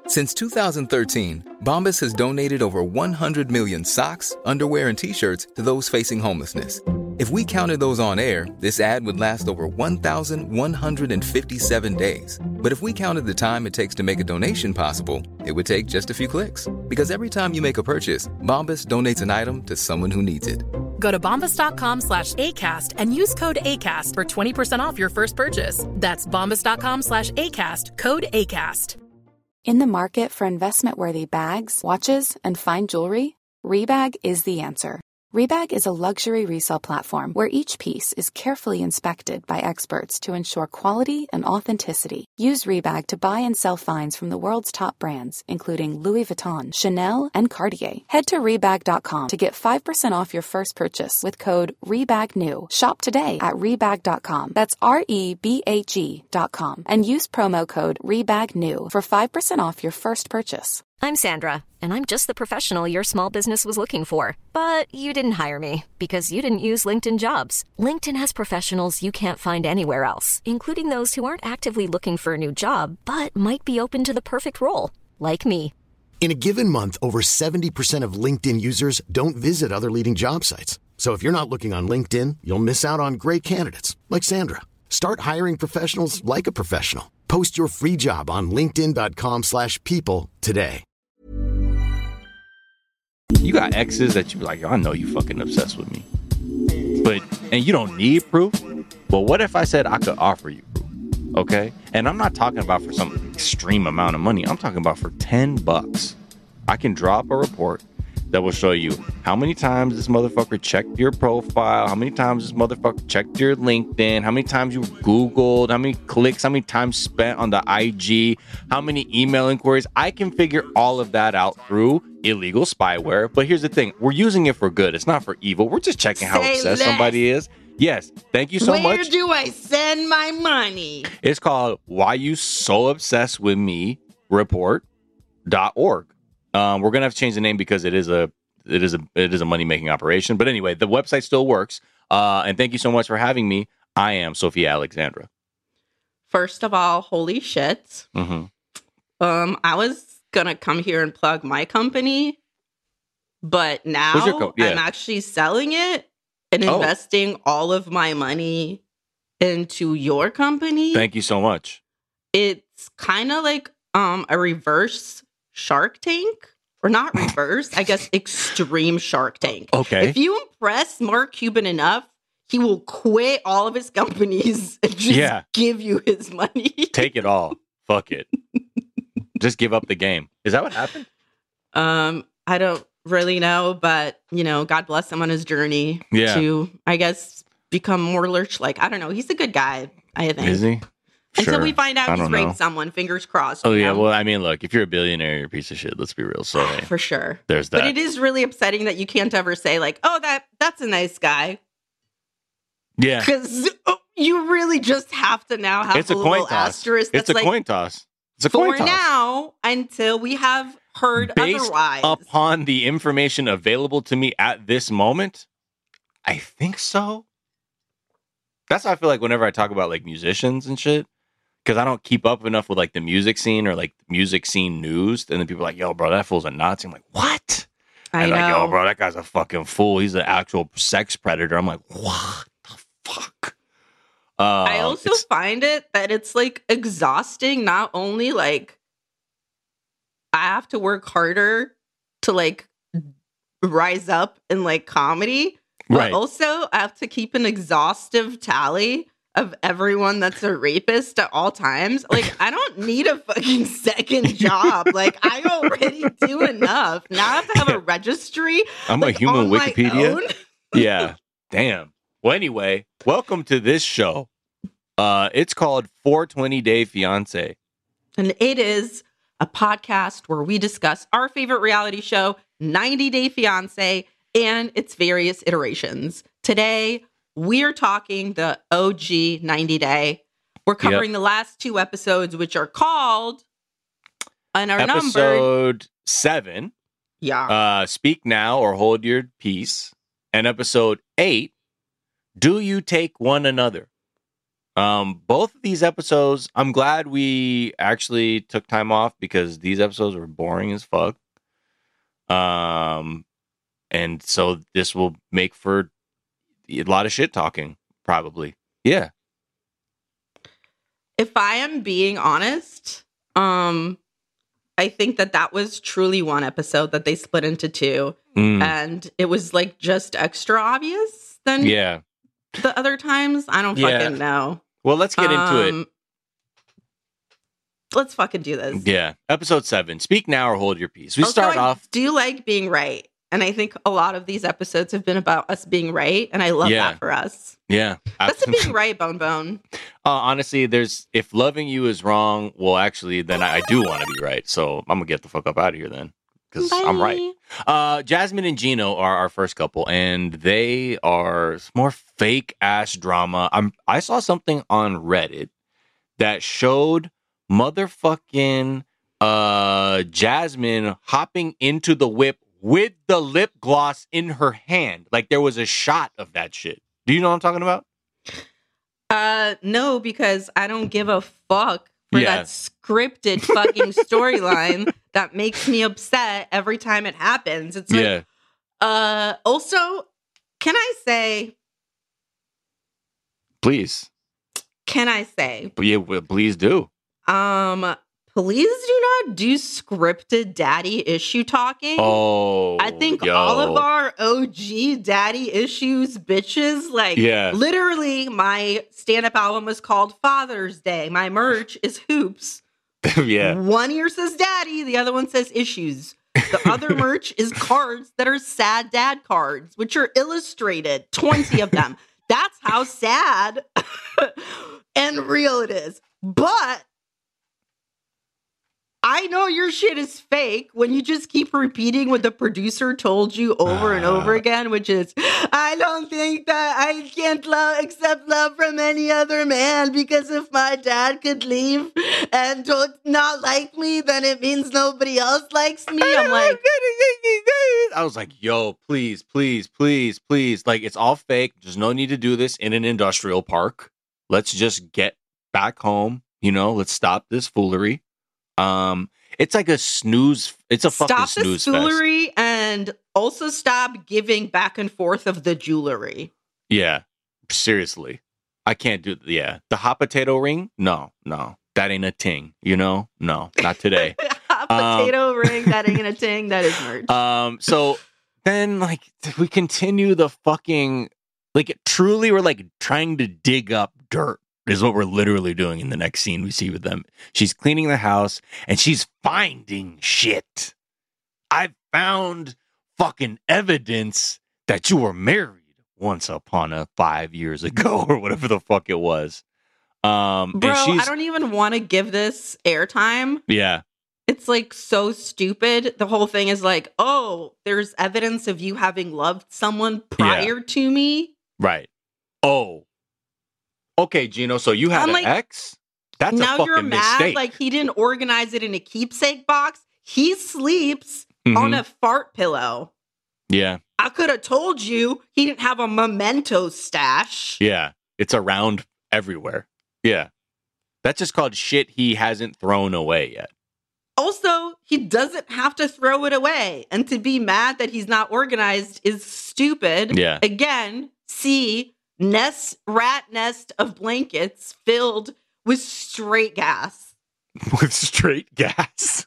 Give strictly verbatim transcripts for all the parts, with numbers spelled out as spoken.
Since two thousand thirteen, Bombas has donated over one hundred million socks, underwear, and T-shirts to those facing homelessness. If we counted those on air, this ad would last over one thousand one hundred fifty-seven days. But if we counted the time it takes to make a donation possible, it would take just a few clicks. Because every time you make a purchase, Bombas donates an item to someone who needs it. Go to bombas.com slash ACAST and use code ACAST for twenty percent off your first purchase. That's bombas.com slash ACAST, code ACAST. In the market for investment-worthy bags, watches, and fine jewelry, Rebag is the answer. Rebag is a luxury resale platform where each piece is carefully inspected by experts to ensure quality and authenticity. Use Rebag to buy and sell finds from the world's top brands, including Louis Vuitton, Chanel, and Cartier. Head to Rebag dot com to get five percent off your first purchase with code REBAGNEW. Shop today at Rebag dot com. That's R E B A G dot com. And use promo code REBAGNEW for five percent off your first purchase. I'm Sandra, and I'm just the professional your small business was looking for. But you didn't hire me because you didn't use LinkedIn Jobs. LinkedIn has professionals you can't find anywhere else, including those who aren't actively looking for a new job, but might be open to the perfect role, like me. In a given month, over seventy percent of LinkedIn users don't visit other leading job sites. So if you're not looking on LinkedIn, you'll miss out on great candidates, like Sandra. Start hiring professionals like a professional. Post your free job on linkedin dot com slash people today. You got exes that you be like, yo, I know you fucking obsessed with me. But, and you don't need proof. But what if I said I could offer you proof? Okay? And I'm not talking about for some extreme amount of money. I'm talking about for ten bucks. I can drop a report that will show you how many times this motherfucker checked your profile, how many times this motherfucker checked your LinkedIn, how many times you Googled, how many clicks, how many times spent on the I G, how many email inquiries. I can figure all of that out through illegal spyware. But here's the thing. We're using it for good. It's not for evil. We're just checking how Say obsessed less. somebody is. Yes. Thank you so Where much. Where do I send my money? It's called Why You So Obsessed With Me report dot org. Um, we're gonna have to change the name because it is a it is a it is a money making operation. But anyway, the website still works. Uh, and thank you so much for having me. I am Sophia Alexandra. First of all, holy shit. Mm-hmm. Um, I was gonna come here and plug my company, but now What's your co- yeah. I'm actually selling it and Oh. investing all of my money into your company. Thank you so much. It's kind of like um a reverse Shark Tank. Or not reverse, I guess extreme Shark Tank. Okay. If you impress Mark Cuban enough, he will quit all of his companies and just Yeah. give you his money. Take it all. Fuck it. Just give up the game. Is that what happened? Um, I don't really know, but you know, God bless him on his journey Yeah. to, I guess, become more lurch-like. I don't know. He's a good guy, I think. Is he? Until Sure. we find out I he's don't raped know. someone, fingers crossed. Oh you yeah. know? Well, I mean, look, if you're a billionaire, you're a piece of shit. Let's be real. So hey, For sure. there's that. But it is really upsetting that you can't ever say like, "Oh, that that's a nice guy," yeah. because you really just have to now have It's a, a little coin toss. asterisk. It's That's a like, coin toss. It's a for coin toss. now until we have heard Based otherwise. upon the information available to me at this moment, I think so. That's how I feel like whenever I talk about like musicians and shit, because I don't keep up enough with like the music scene or like music scene news. And then people are like, yo, bro, that fool's a Nazi. I'm like, what? I and know. like, yo, bro, that guy's a fucking fool. He's an actual sex predator. I'm like, what the fuck? Um, I also it's- find it that it's like exhausting. Not only like I have to work harder to like rise up in like comedy, but Right. also I have to keep an exhaustive tally of everyone that's a rapist at all times. Like, I don't need a fucking second job. Like, I already do enough. Now I have to have a registry. I'm like, a human on my Wikipedia. own. Yeah. Damn. Well, anyway, welcome to this show. Uh, it's called four twenty Day Fiance. And it is a podcast where we discuss our favorite reality show, ninety Day Fiance, and its various iterations. Today, we're talking the O G ninety Day. We're covering Yep. the last two episodes, which are called and are numbered. Episode seven, Yeah. uh, Speak Now or Hold Your Peace. And episode eight, Do You Take One Another? Um, both of these episodes, I'm glad we actually took time off because these episodes were boring as fuck. Um, and so this will make for a lot of shit talking, probably. Yeah. If I am being honest, um, I think that that was truly one episode that they split into two, Mm. and it was like just extra obvious than Yeah. the other times. I don't Yeah. fucking know. Well, let's get into it. Um, Let's fucking do this. Yeah. Episode seven. Speak now or hold your peace. We Also, start I off. do like being right. And I think a lot of these episodes have been about us being right. And I love Yeah. that for us. Yeah. That's a being right, Bone Bone. Uh, honestly, there's if loving you is wrong, well, actually, then I, I do want to be right. So I'm gonna get the fuck up out of here then, because I'm right. Uh, Jasmine and Gino are our first couple, and they are more fake ass drama. I'm I saw something on Reddit that showed motherfucking uh Jasmine hopping into the whip with the lip gloss in her hand. Like there was a shot of that shit. Do you know what I'm talking about? Uh, no, because I don't give a fuck for Yeah. that scripted fucking storyline that makes me upset every time it happens. It's like, Yeah. uh, also, can I say, Please. can I say, But yeah, well, please do. um, please do not do scripted daddy issue talking. Oh, I think yo. all of our O G daddy issues bitches, like, Yeah. literally, my stand-up album was called Father's Day. My merch is hoops. yeah. One ear says daddy, the other one says issues. The other merch is cards that are sad dad cards, which are illustrated, twenty of them. That's how sad and real it is. But I know your shit is fake when you just keep repeating what the producer told you over and over again, which is, I don't think that I can't love accept love from any other man, because if my dad could leave and don't not like me, then it means nobody else likes me. I'm like, I was like, yo, please, please, please, please. Like, it's all fake. There's no need to do this in an industrial park. Let's just get back home. You know, let's stop this foolery. Um, it's like a snooze. It's a fucking stop the snooze fest. foolery and also stop giving back and forth of the jewelry. Yeah, seriously. I can't do, yeah. The hot potato ring? No, no. That ain't a ting, you know? No, not today. Potato ring, that ain't a ting, that is merch. Um, so then, like, we continue the fucking, like, truly we're, like, trying to dig up dirt is what we're literally doing in the next scene we see with them. She's cleaning the house, and she's finding shit. I found fucking evidence that you were married once upon a five years ago, or whatever the fuck it was. Um, Bro, and she's, I don't even want to give this airtime. yeah. It's like so stupid. The whole thing is like, oh, there's evidence of you having loved someone prior to me. Right. Oh. Okay, Gino, so you had I'm an like, ex? That's a now fucking you're mad. mistake. Like he didn't organize it in a keepsake box. He sleeps Mhm. on a fart pillow. Yeah. I could have told you he didn't have a memento stash. Yeah. It's around everywhere. Yeah. That's just called shit he hasn't thrown away yet. Also, he doesn't have to throw it away. And to be mad that he's not organized is stupid. Yeah. Again, see nest rat nest of blankets filled with straight gas. With straight gas.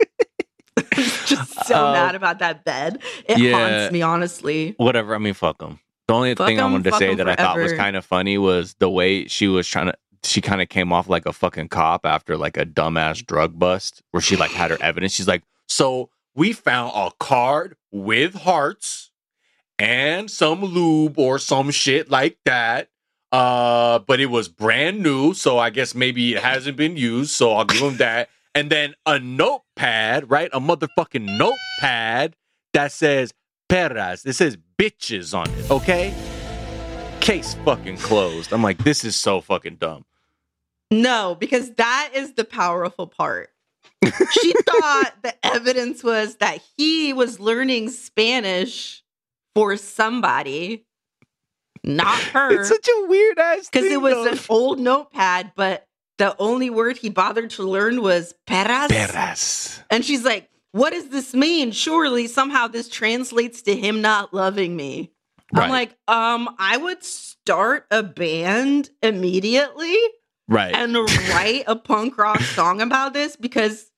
Just so Uh, mad about that bed. It yeah. haunts me, honestly. Whatever. I mean, fuck him. The only Fuck thing I 'em, wanted to fuck say 'em that I thought was forever. kind of funny was the way she was trying to, she kind of came off like a fucking cop after like a dumbass drug bust where she like had her evidence. She's like, so we found a card with hearts and some lube or some shit like that. Uh, but it was brand new. So I guess maybe it hasn't been used. So I'll give him that. And then a notepad, right? A motherfucking notepad that says perras. It says bitches on it. Okay. Case fucking closed. I'm like, this is so fucking dumb. No, because that is the powerful part. She thought the evidence was that he was learning Spanish for somebody. not her. It's such a weird ass thing. Because it was though. an old notepad, but the only word he bothered to learn was perras. Perras. And she's like, what does this mean? Surely somehow this translates to him not loving me. Right. I'm like, um, I would start a band immediately Right. and write a punk rock song about this because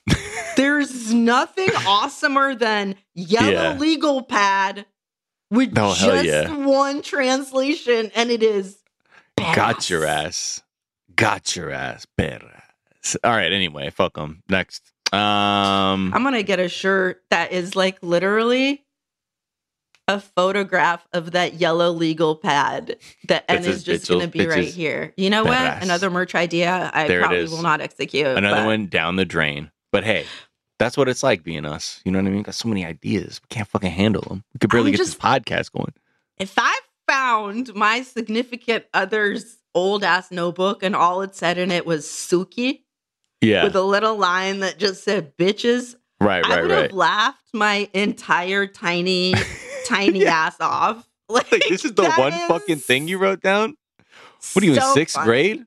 there's nothing awesomer than yellow Yeah. legal pad with Oh, hell just yeah. one translation, and it is Got your ass. Got your ass. Perras. All right. Anyway, fuck them. Next. Um, I'm gonna get a shirt that is like literally a photograph of that yellow legal pad that and says is just bitches- gonna be right bitches here. You know what? badass. Another merch idea I There it probably is. will not execute. another but one down the drain. But hey, that's what it's like being us. You know what I mean? Got so many ideas. We can't fucking handle them. We could barely I'm get just- this podcast going. If I found my significant other's old ass notebook and all it said in it was Suki Yeah. with a little line that just said bitches, right, I right, would right. have laughed my entire tiny, tiny ass off. Like, Like, this is the that one is fucking thing you wrote down? What are you in so sixth funny. grade?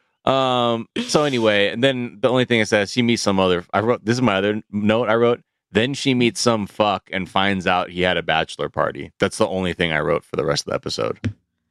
Um. So anyway, and then the only thing it says, she meets some other. I wrote this is my other note. I wrote. Then she meets some fuck and finds out he had a bachelor party. That's the only thing I wrote for the rest of the episode.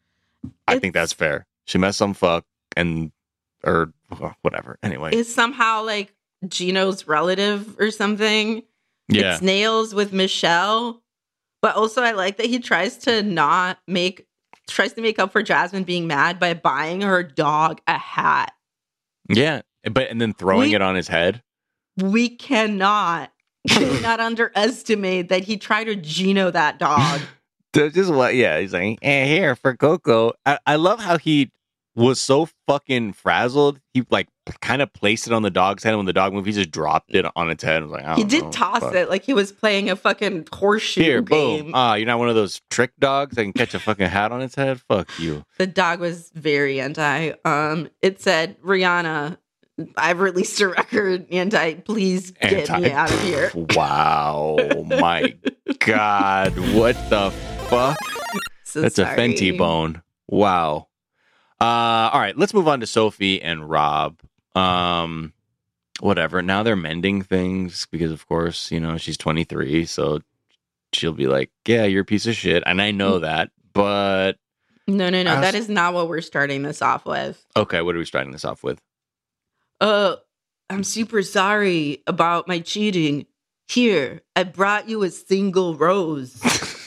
I think It's- that's fair. She met some fuck and or whatever. Anyway, Is somehow like Gino's relative or something. yeah, It's Nails with Michelle. But also I like that he tries to not make tries to make up for Jasmine being mad by buying her dog a hat. yeah. But and then throwing We- it on his head. We cannot cannot underestimate that he tried to Gino that dog. That's just what, yeah, he's like, eh, here for Coco. I, I love how he was so fucking frazzled. He like kind of placed it on the dog's head. And when the dog moved, he just dropped it on its head. I was like, I He don't did know, toss fuck. it like he was playing a fucking horseshoe Here, game. boom. Ah, you're not one of those trick dogs that can catch a fucking hat on its head? Fuck you. The dog was very anti. Um, it said, Rihanna, I've released a record, anti, please get Anti- me out of here. Wow. My God. What the fuck? So That's sorry. a Fenty bone. Wow. Uh, all right, let's move on to Sophie and Rob. Um, whatever. Now they're mending things because, of course, you know, she's twenty-three, so she'll be like, yeah, you're a piece of shit. And I know that, but No, no, no. I was- That is not what we're starting this off with. okay, what are we starting this off with? Uh, I'm super sorry about my cheating. Here, I brought you a single rose.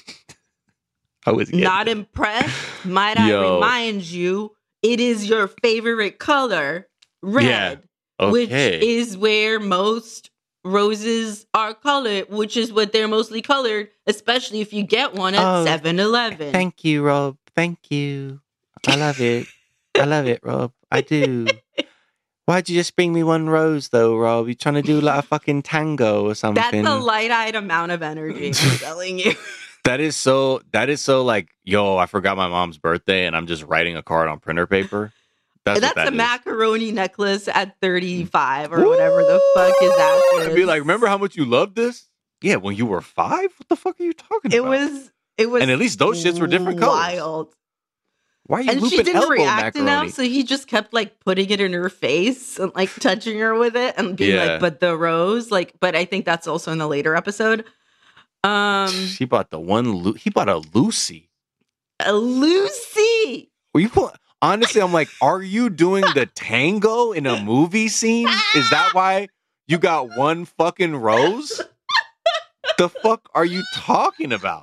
I was getting Not it. impressed? Might I Yo. remind you, it is your favorite color, red, Yeah. which Okay. is where most roses are colored, which is what they're mostly colored, especially if you get one at Oh, seven eleven. Thank you, Rob. Thank you. I love it. I love it, Rob. I do. Why'd you just bring me one rose, though, Rob? You trying to do like a fucking tango or something? That's a light-eyed amount of energy, I'm telling you. That is so. That is so. Like, yo, I forgot my mom's birthday, and I'm just writing a card on printer paper. That's, That's what that a is. macaroni necklace at thirty-five or whatever the fuck is that. I'd be like, remember how much you loved this? Yeah, when you were five. What the fuck are you talking It about? was. It was. And at least those shits were different colors. Wild. Why are you And looping she didn't elbow react macaroni? enough, so he just kept like putting it in her face and like touching her with it and being Yeah. like, "But the rose." Like, but I think that's also in the later episode. Um, He bought the one. Lu- he bought a Lucy. a Lucy. Were you pull- honestly? I'm like, are you doing the tango in a movie scene? Is that why you got one fucking rose? The fuck are you talking about?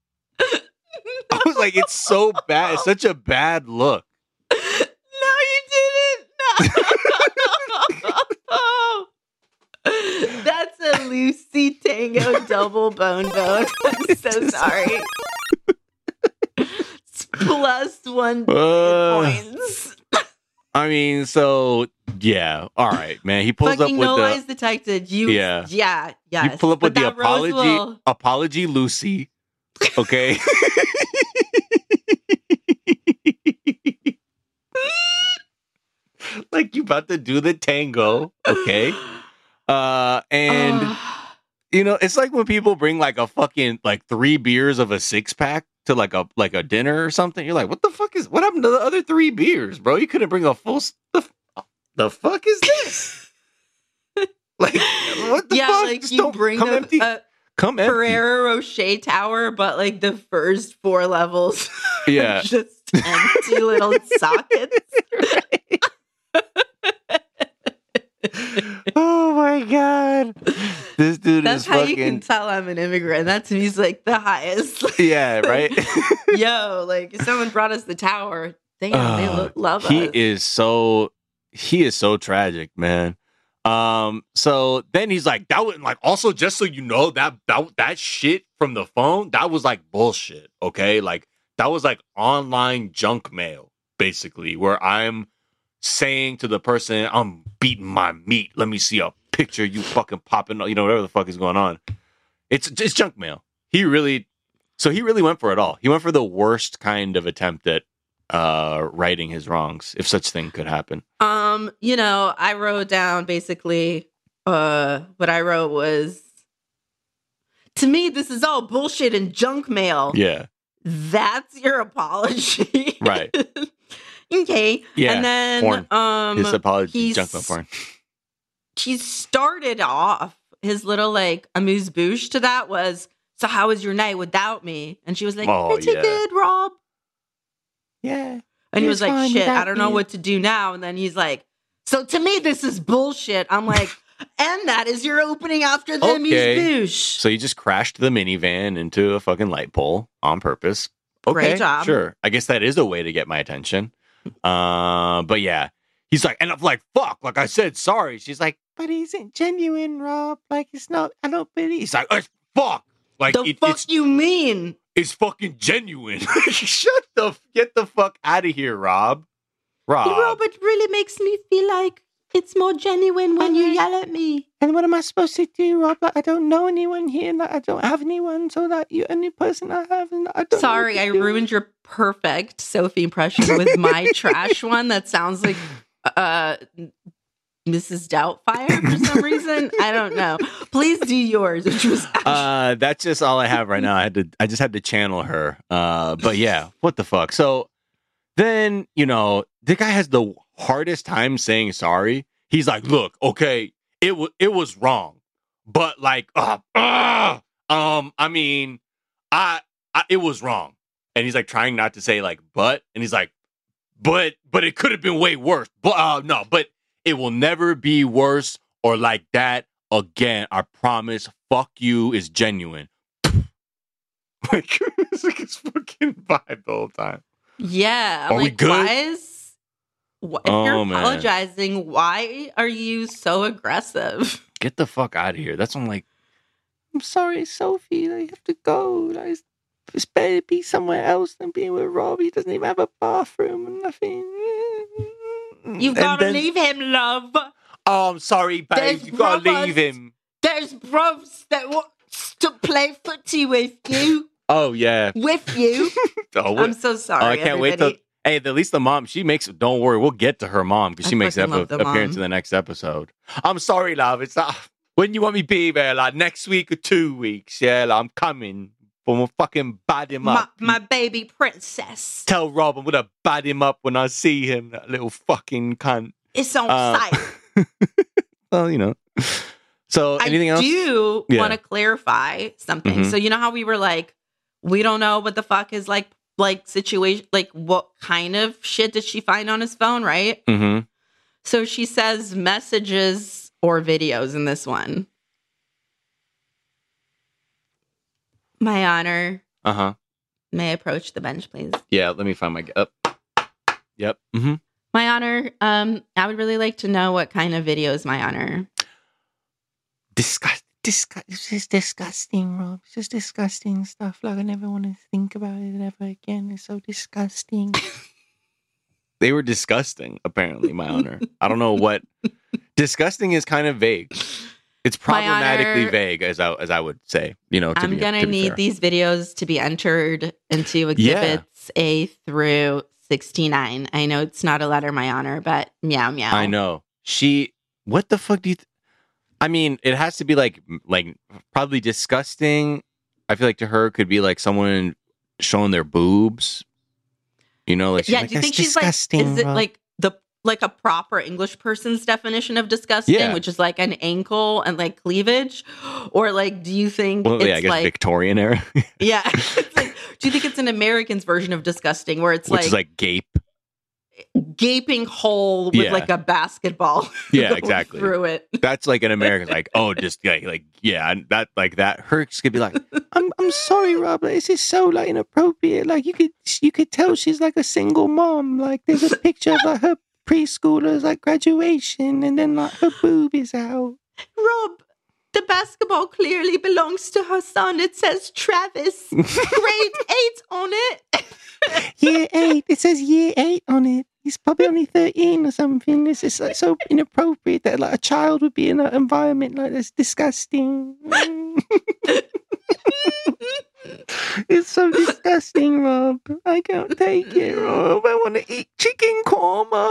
I was like, it's so bad. It's such a bad look. No, you didn't. No. That's a Lucy Tango double bone bone. I'm so sorry. It's plus one Uh, points. I mean, so yeah. All right, man. He pulls Fucking up with no the. lies detected. You, Yeah. yeah, yeah. You pull up with the apology, Will... apology, Lucy. Okay. Like you about to do the tango, okay? Uh, and Ugh. you know, it's like when people bring like a fucking like three beers of a six pack, to like a like a dinner or something. You're like, what the fuck is what happened to the other three beers, bro? You couldn't bring a full s- the, f- the fuck is this? Like, what the yeah, fuck? like Just you don't- bring come a, empty. a Come empty. Ferrero Rocher tower, but like the first four levels, are Yeah. just empty little sockets. Oh my god, this dude That's is how fucking you can tell I'm an immigrant. That to me is like the highest. yeah, right. Yo, like if someone brought us the tower, damn, they Uh, lo- love he us. is so he is so tragic, man. Um, so then he's like, that was like also just so you know that that that shit from the phone, that was like bullshit. Okay, like that was like online junk mail, basically, where I'm saying to the person, I'm beating my meat. Let me see a picture of you fucking popping, you know, whatever the fuck is going on. It's it's junk mail. He really, so he really went for it all. He went for the worst kind of attempt at uh, righting his wrongs, if such thing could happen. Um, you know, I wrote down basically uh what I wrote was, to me, this is all bullshit and junk mail. Yeah. That's your apology. Right. Okay. Yeah, And then porn. um His apology, he's- junk mail porn. he started off his little like amuse bouche to that was, so how was your night without me? And she was like, Oh, pretty yeah. good, Rob. Yeah. And he was like, shit, I without don't know me. what to do now. And then he's like, so to me, this is bullshit. I'm like, and that is your opening after the Okay. amuse bouche. So you just crashed the minivan into a fucking light pole on purpose. Okay, Great job. Sure. I guess that is a way to get my attention. Uh, but yeah, he's like, and I'm like, fuck, like I said, sorry. She's like, but he's isn't genuine, Rob. Like it's not. I don't believe. He's like, oh, fuck. Like The it, fuck it's you mean? it's fucking genuine. Shut the get the fuck out of here, Rob. Rob. Robert really makes me feel like it's more genuine when you yell at me. And what am I supposed to do, Rob? Like, I don't know anyone here. Like, I don't have anyone. So that you're the only person I have. And I don't Sorry, know I what to do. ruined your perfect Sophie impression with my trash one that sounds like uh, Missus Doubtfire for some reason. I don't know. Please do yours, which was actually- Uh, that's just all I have right now. I had to. I just had to channel her. Uh, but yeah, what the fuck? So then you know the guy has the hardest time saying sorry. He's like, look, okay, it was it was wrong, but like, uh, uh, um, I mean, I, I it was wrong, and he's like trying not to say like, but, and he's like, but, but it could have been way worse. But uh, no, but it will never be worse or like that again. I promise. Fuck you is genuine. Like it's like his fucking vibe the whole time. yeah. I'm Are we like, good? why is wh- if Oh, you're man. apologizing? Why are you so aggressive? Get the fuck out of here. That's when I'm like, I'm sorry, Sophie. I have to go. Like, it's, it's better to be somewhere else than being with Rob. He doesn't even have a bathroom and nothing. You've And got to then- leave him, love. Oh, I'm sorry, babe. There's You gotta brothers. leave him. There's bros that wants to play footy with you. Oh yeah. With you. Oh, what- I'm so sorry. oh, I can't wait everybody. till. Hey, at least the mom, she makes. Don't worry, we'll get to her mom because I she makes an fucking love the appearance mom. in the next episode. I'm sorry, love. It's not. When you want me to be there, like next week or two weeks, yeah, like, I'm coming. But we'll fucking bad him my, up. my baby princess. Tell Rob I'm gonna bad him up when I see him. That little fucking cunt. It's on Uh, site. Well, you know. So anything I else? do Yeah. want to clarify something. Mhm. So you know how we were like, we don't know what the fuck is like, like situation, like what kind of shit did she find on his phone, right? Mm-hmm. So she says messages or videos in this one. My honor, Uh huh. may I approach the bench, please? Yeah. Let me find my. Up. Yep. Mm-hmm. My honor, um, I would really like to know what kind of videos, my honor. Disgust. Disgust. It's just disgusting, Rob. It's just disgusting stuff. Like I never want to think about it ever again. It's so disgusting. They were disgusting, apparently, my honor. I don't know what. Disgusting is kind of vague. It's My problematically honor, vague, as I as I would say. You know, to I'm be, gonna to be need fair. these videos to be entered into Yeah. exhibits A through sixty-nine. I know it's not a letter, my honor, but meow meow. I know. She. What the fuck do you? Th- I mean, it has to be like like probably disgusting. I feel like to her could be like someone showing their boobs. You know, like she's yeah. like, Do you think that's she's like? disgusting, Is it Rob. like the like a proper English person's definition of disgusting, Yeah. which is like an ankle and like cleavage, or like do you think Well, it's yeah, I guess like Victorian era, yeah? It's like, do you think it's an American's version of disgusting, where it's which like, is like gape. gaping hole with Yeah. like a basketball? Yeah, going exactly. through it. That's like an American, like, oh, just like, like, yeah, that, like that. Hurts could be like, I'm, I'm sorry, Rob, this is so like inappropriate. Like, you could, you could tell she's like a single mom. Like, there's a picture of like her preschoolers like graduation, and then like her boob is out. Rob, the basketball clearly belongs to her son. It says Travis, grade eight on it. Year eight. It says year eight on it. He's probably only thirteen or something. This is like so inappropriate that like a child would be in an environment like this. Disgusting. It's so disgusting, Rob. I can't take it, Rob. I want to eat chicken korma,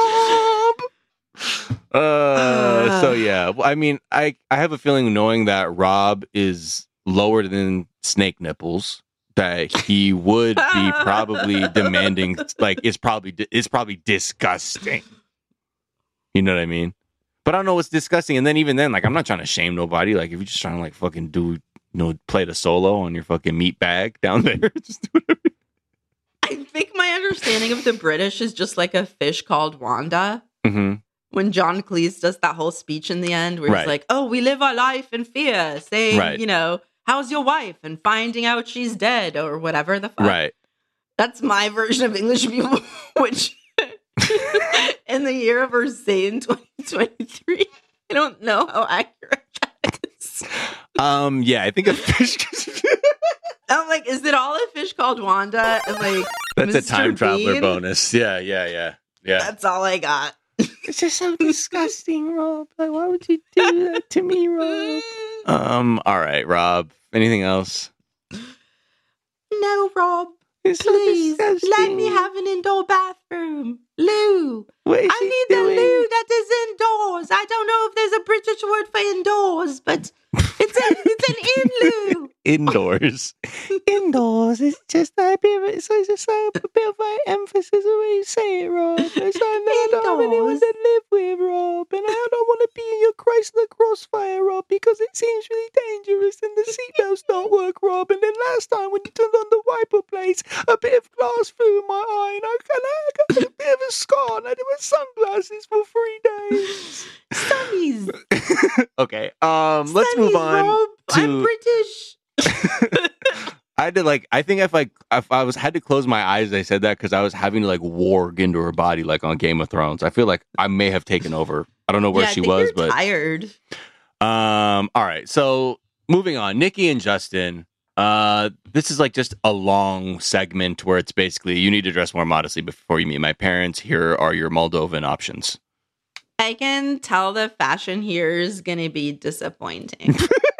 Rob. Uh, so yeah. Well, I mean, I I have a feeling, knowing that Rob is lower than snake nipples, that he would be probably demanding, like, it's probably it's probably disgusting. You know what I mean? But I don't know what's disgusting. And then even then, like, I'm not trying to shame nobody. Like, if you're just trying to like fucking do, you know, play the solo on your fucking meat bag down there, just do whatever. I think my understanding of the British is just like a fish called Wanda. Mm-hmm. When John Cleese does that whole speech in the end, where Right. he's like, "Oh, we live our life in fear," saying, Right. you know, "How's your wife?" and finding out she's dead or whatever the fuck. Right. That's my version of English people, which in the year of our Zane twenty twenty-three, I don't know how accurate that is. Um. Yeah, I think a fish. I'm like, is it all a fish called Wanda? And like, That's Mister a time traveler Bean? bonus. Yeah. Yeah. Yeah. Yeah. That's all I got. It's just so disgusting, Rob. Like, why would you do that to me, Rob? Um. All right, Rob. Anything else? No, Rob. It's so Please let disgusting. me have an indoor bathroom. Loo. What is I she need doing? the loo that is indoors. I don't know if there's a British word for indoors, but it's a it's an in loo. Indoors. Indoors. It's just a bit of, it's just like a bit of like emphasis of the way you say it, Rob. It's like, no, I don't have anyone Indoors. to live with, Rob. And I don't want to be in your Chrysler Crossfire, Rob, because it seems really dangerous and the seatbelts don't work, Rob. And then last time when you turned on the wiper blades, a bit of glass flew in my eye and I kind of got a bit of a scar and I had to wear sunglasses for three days. Sunnies. Okay, um, let's Sunnies, move on Rob. to... I'm British. I had to like. I think if I if I was had to close my eyes, I said that because I was having to like warg into her body, like on Game of Thrones. I feel like I may have taken over. I don't know where yeah, she I think was, you're but tired. um. All right, so moving on. Nikki and Justin. Uh, this is like just a long segment where it's basically you need to dress more modestly before you meet my parents. Here are your Moldovan options. I can tell the fashion here is going to be disappointing.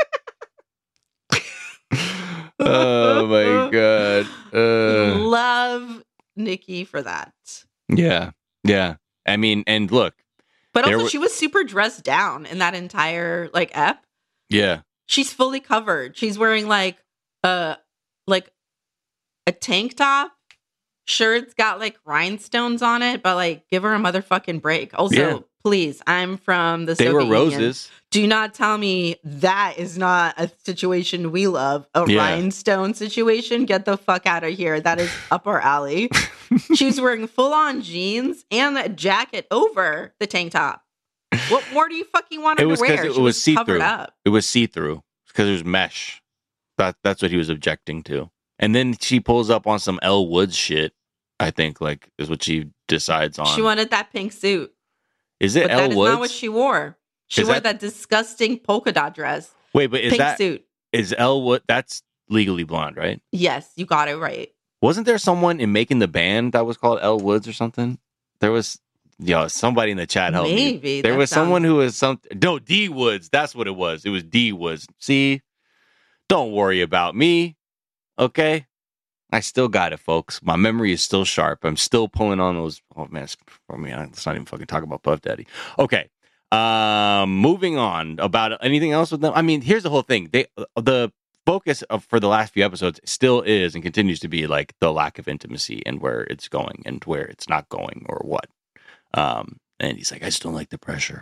Oh my god. Uh, Love Nikki for that. yeah, yeah. I mean, and look, But There also, were- she was super dressed down in that entire like ep. yeah. She's fully covered. She's wearing like a like a tank top. Sure, it's got like rhinestones on it, but like, give her a motherfucking break. Also, Yeah. please, I'm from the They Soviet were Union. roses. Do not tell me that is not a situation we love. A Yeah. rhinestone situation. Get the fuck out of here. That is up our alley. She was wearing full on jeans and a jacket over the tank top. What more do you fucking want her It was to wear? because it She was see covered through. up. It was see through because it was mesh. That that's what he was objecting to. And then she pulls up on some Elle Woods shit. I think like is what she decides on. She wanted that pink suit. is it But Elle that is Woods? not what she wore. She Is wore that- that, disgusting polka dot dress. Wait, but is pink that suit. is Elle Wood? That's Legally Blonde, right? Yes, you got it right. Wasn't there someone in making the band that was called Elle Woods or something? There was, yo, somebody in the chat helped me. Maybe. There That was someone sounds- who was some no D Woods. That's what it was. It was D Woods. See, don't worry about me. Okay, I still got it, folks. My memory is still sharp. I'm still pulling on those. Oh man, it's, for me, let's not even fucking talk about Puff Daddy. Okay, um, moving on. About anything else with them? I mean, here's the whole thing. They the focus of for the last few episodes still is and continues to be like the lack of intimacy and where it's going and where it's not going or what. Um, and he's like, I just don't like the pressure.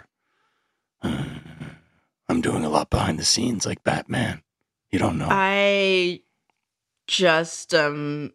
I'm doing a lot behind the scenes like Batman. You don't know. I just um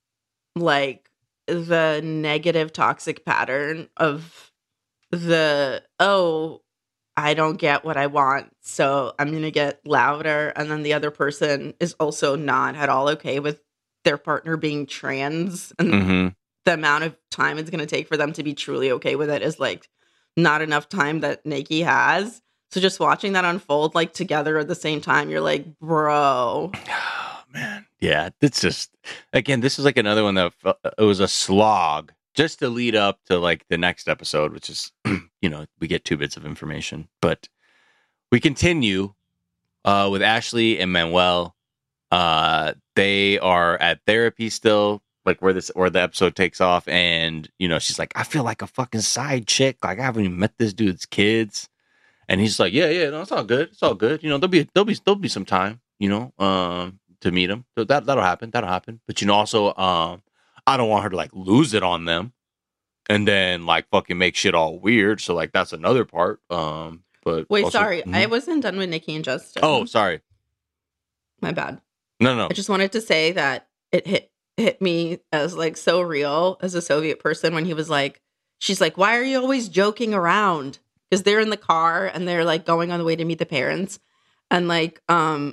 like the negative toxic pattern of the, oh, I don't get what I want, so I'm going to get louder. And then the other person is also not at all okay with their partner being trans. And Mm-hmm. the amount of time it's going to take for them to be truly okay with it is like not enough time that Nikki has. So just watching that unfold like together at the same time, you're like, bro. Oh, man. Yeah, it's just, again, this is like another one that uh, it was a slog just to lead up to like the next episode, which is, you know, we get two bits of information. But we continue uh, with Ashley and Manuel. Uh, they are at therapy still, like where this where the episode takes off. And, you know, she's like, I feel like a fucking side chick. Like I haven't even met this dude's kids. And he's like, yeah, yeah, no, it's all good. It's all good. You know, there'll be there'll be there'll be some time, you know, um, to meet him. So that that'll happen. That'll happen. But you know, also, um, I don't want her to like lose it on them, and then like fucking make shit all weird. So like that's another part. Um, but Wait, also, sorry, mhm. I wasn't done with Nikki and Justin. Oh, sorry. My bad. No, no. I just wanted to say that it hit hit me as like so real as a Soviet person when he was like, she's like, why are you always joking around? Because they're in the car and they're like going on the way to meet the parents, and like um,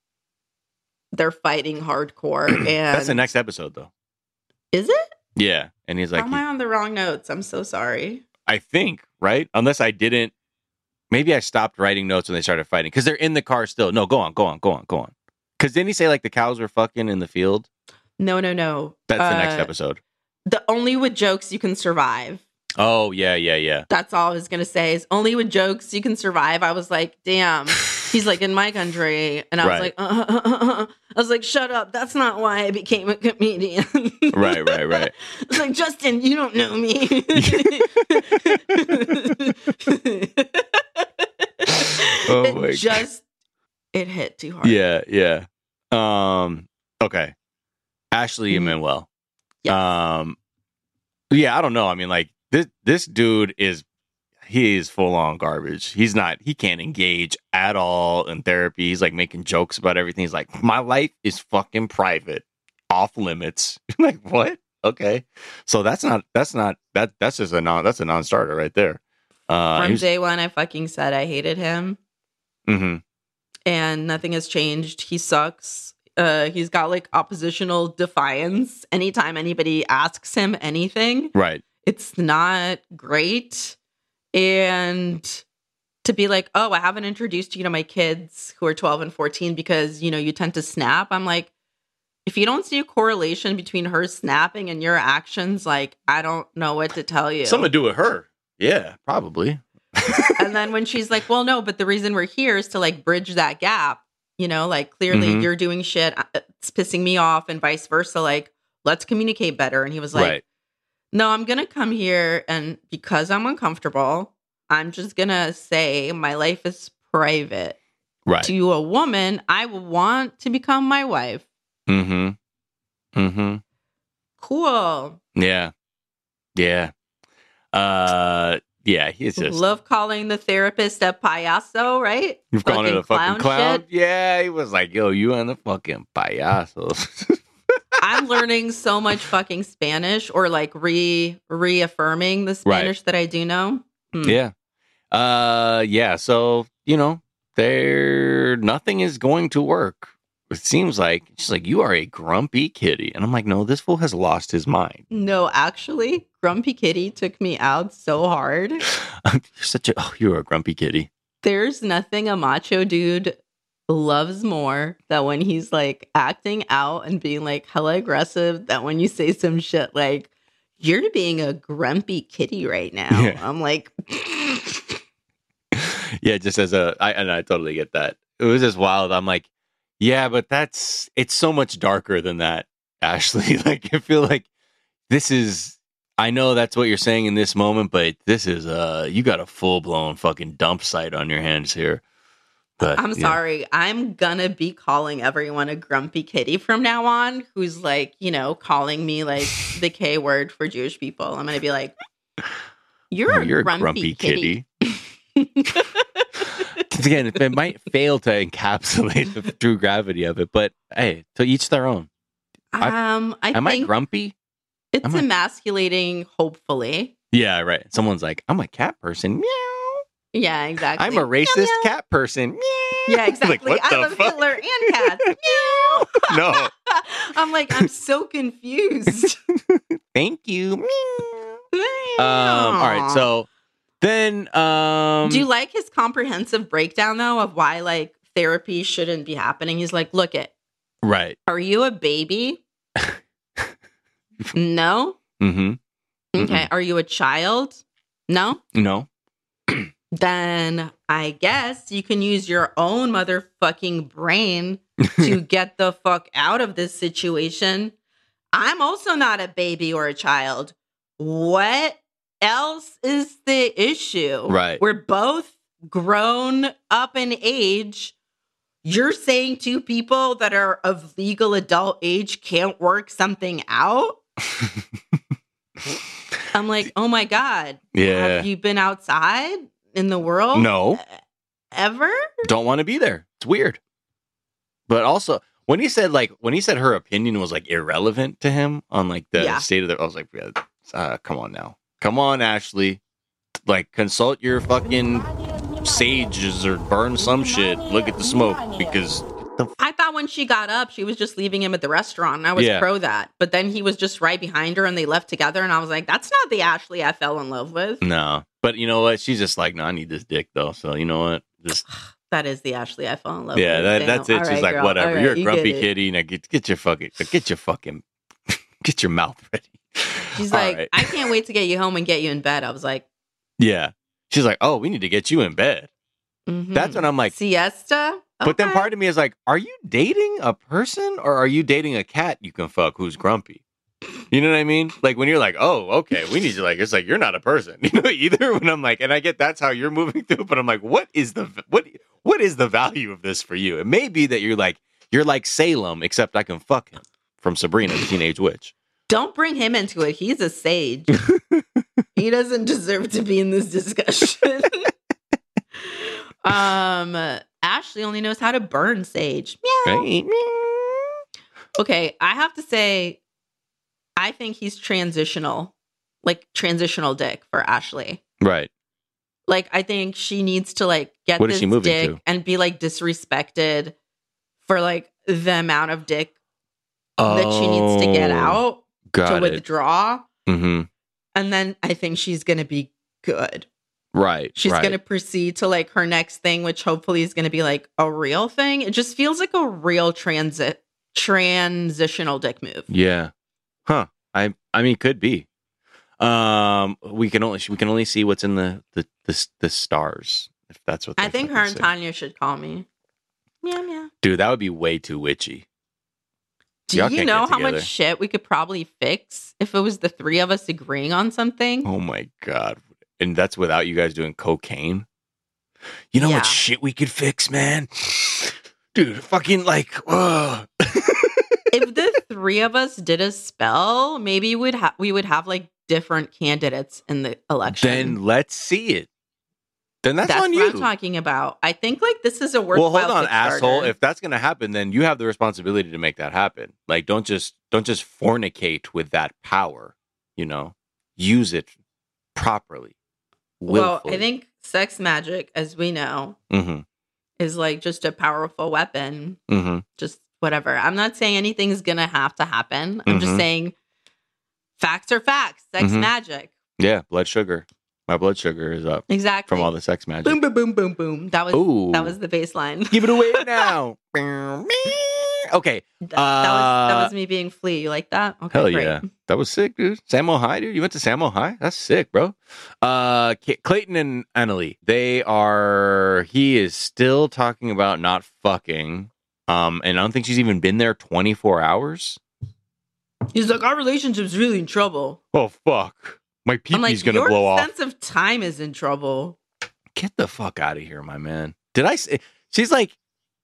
they're fighting hardcore. And That's the next episode, though. Is it? Yeah, and he's like, How am I on the wrong notes? I'm so sorry. I think right, unless I didn't. Maybe I stopped writing notes when they started fighting because they're in the car still. No, go on, go on, go on, go on. Because didn't he say like the cows were fucking in the field? No, no, no. That's the Uh, next episode. The only with jokes you can survive. Oh yeah, yeah, yeah. That's all I was gonna say. Is only with jokes you can survive. I was like, damn. He's like, in my country, and I was Right. like, uh, uh, uh, uh. I was like, shut up. That's not why I became a comedian. Right, right, right. I was like, Justin, you don't know me. Oh it my just it hit too hard. Yeah, yeah. Um. Okay. Ashley Mhm. and Manuel. Yes. Um. Yeah, I don't know. I mean, like this this dude is he is full on garbage. He's not. He can't engage at all in therapy. He's like making jokes about everything. He's like, my life is fucking private, off limits. Like what? Okay, so that's not that's not that that's just a non that's a non-starter right there. Uh, From he's- day one, I fucking said I hated him, mhm. and nothing has changed. He sucks. Uh, he's got like oppositional defiance. Anytime anybody asks him anything, Right. it's not great. And to be like, oh, I haven't introduced you to my kids who are twelve and fourteen because, you know, you tend to snap. I'm like, if you don't see a correlation between her snapping and your actions, like, I don't know what to tell you. Something to do with her. Yeah, probably. And then when she's like, well, no, but the reason we're here is to like bridge that gap. You know, like clearly Mhm. you're doing shit. It's pissing me off and vice versa. Like, let's communicate better. And he was like, Right. no, I'm going to come here. And because I'm uncomfortable, I'm just going to say my life is private. Right. To a woman, I want to become my wife. Mm-hmm. Mm-hmm. Cool. Yeah. Yeah. Uh yeah, he's just Love calling the therapist a payaso, right? you've called it a fucking clown. shit. Yeah, he was like, yo, you and the fucking payasos. I'm learning so much fucking Spanish, or like re reaffirming the Spanish that I do know. Hmm. Yeah. Uh yeah, so, you know, there nothing is going to work. It seems like she's like, you are a grumpy kitty. And I'm like, no, this fool has lost his mind. No, actually, Grumpy Kitty took me out so hard. You're such a oh, you're a grumpy kitty. There's nothing a macho dude loves more than when he's like acting out and being like hella aggressive, that when you say some shit like, you're being a grumpy kitty right now. Yeah. I'm like, Yeah, just as a I and I totally get that. It was just wild. I'm like, yeah, but that's it's so much darker than that, Ashley. Like I feel like this is I know that's what you're saying in this moment, but this is uh you got a full blown fucking dump site on your hands here. But, I'm yeah. sorry. I'm gonna be calling everyone a grumpy kitty from now on who's like, you know, calling me like the K word for Jewish people. I'm gonna be like, you're, Oh, a, you're grumpy a grumpy kitty. kitty. Again, it might fail to encapsulate the true gravity of it, but hey, to each their own. um, I Am I think grumpy? it's am I- emasculating, hopefully. Yeah, right. Someone's like, I'm a cat person. Meow. Yeah, exactly. I'm a Meow, racist meow. cat person. Meow. Yeah, exactly. Like, what I the love fuck? Hitler and cats. Meow. No. I'm like, I'm so confused. Thank you. Meow. Um, all right, so then um do you like his comprehensive breakdown though of why like therapy shouldn't be happening? He's like, look it, right. are you a baby? No. Mm-hmm. Okay. Are you a child? No. No. Then I guess you can use your own motherfucking brain to get the fuck out of this situation. I'm also not a baby or a child. What else is the issue? Right. We're both grown up in age. You're saying two people that are of legal adult age can't work something out? I'm like, oh my God. Yeah. Have you been outside in the world? No. Ever? Don't want to be there. It's weird. But also, when he said like when he said her opinion was like irrelevant to him on like the Yeah. state of the, I was like, yeah, uh, come on now, come on, Ashley, like consult your fucking sages or burn some shit. Look at the smoke because the I thought when she got up, she was just leaving him at the restaurant. And I was Yeah. pro that. But then he was just right behind her and they left together. And I was like, that's not the Ashley I fell in love with. no. But you know what? She's just like, no, I need this dick though. So you know what? Just That is the Ashley I fell in love yeah, with. that, Damn. that's it. All She's right, like, girl. whatever. All right, You're a you grumpy get it. kitty. Now get get your fucking get your fucking get your mouth ready. She's All like, right. I can't wait to get you home and get you in bed. I was like, Yeah. She's like, oh, we need to get you in bed. mhm. That's when I'm like, siesta? but then Okay. part of me is like, are you dating a person or are you dating a cat you can fuck who's grumpy? You know what I mean? Like when you're like, oh, okay, we need you. Like it's like you're not a person, you know. Either when I'm like, and I get that's how you're moving through, but I'm like, what is the what what is the value of this for you? It may be that you're like you're like Salem, except I can fuck him from Sabrina the Teenage Witch. Don't bring him into it. He's a sage. He doesn't deserve to be in this discussion. um, Ashley only knows how to burn sage. Meow. Right? Okay, I have to say, I think he's transitional, like transitional dick for Ashley. Right. Like, I think she needs to like get What is this she moving dick to? and be like disrespected for like the amount of dick that she needs to get out Got to it. withdraw. Mm-hmm. And then I think she's going to be good. Right. She's right. going to proceed to like her next thing, which hopefully is going to be like a real thing. It just feels like a real transit transitional dick move. Yeah. Huh. I I mean could be. Um we can only we can only see what's in the the the, the stars if that's what I they think her fucking and say. Tanya should call me. Meow meow. Dude, that would be way too witchy. Do Y'all you can't know get how together. much shit we could probably fix if it was the three of us agreeing on something? Oh my god. And that's without you guys doing cocaine? You know Yeah. what shit we could fix, man? Dude, fucking like ugh. If the three of us did a spell, maybe we'd ha- we would have like different candidates in the election. Then let's see it. Then that's, That's on what you. I'm talking about. I think like this is a worthwhile. Well, hold on, Kickstarter. asshole. If that's gonna happen, then you have the responsibility to make that happen. Like, don't just don't just fornicate with that power. You know, use it properly. Well, Willfully. I think sex magic, as we know, Mm-hmm. is like just a powerful weapon. Mm-hmm. Just whatever. I'm not saying anything's gonna have to happen. I'm just Mhm. saying facts are facts. Sex Mhm. magic. Yeah, blood sugar. My blood sugar is up Exactly. from all the sex magic. boom, boom, boom, boom, boom. That was Ooh. that was the baseline. Give it away now. Okay. That, that was that Uh, was me being Flea. You like that? Okay, Hell great. yeah. That was sick, dude. Samo High, dude. You went to Samo High? That's sick, bro. Uh, K- Clayton and Annalie, they are, he is still talking about not fucking. Um, and I don't think she's even been there twenty-four hours. He's like, our relationship's really in trouble. Oh, fuck. My I'm pee-pee's like, gonna your blow off. sense of time is in trouble. Get the fuck out of here, my man. Did I say, she's like,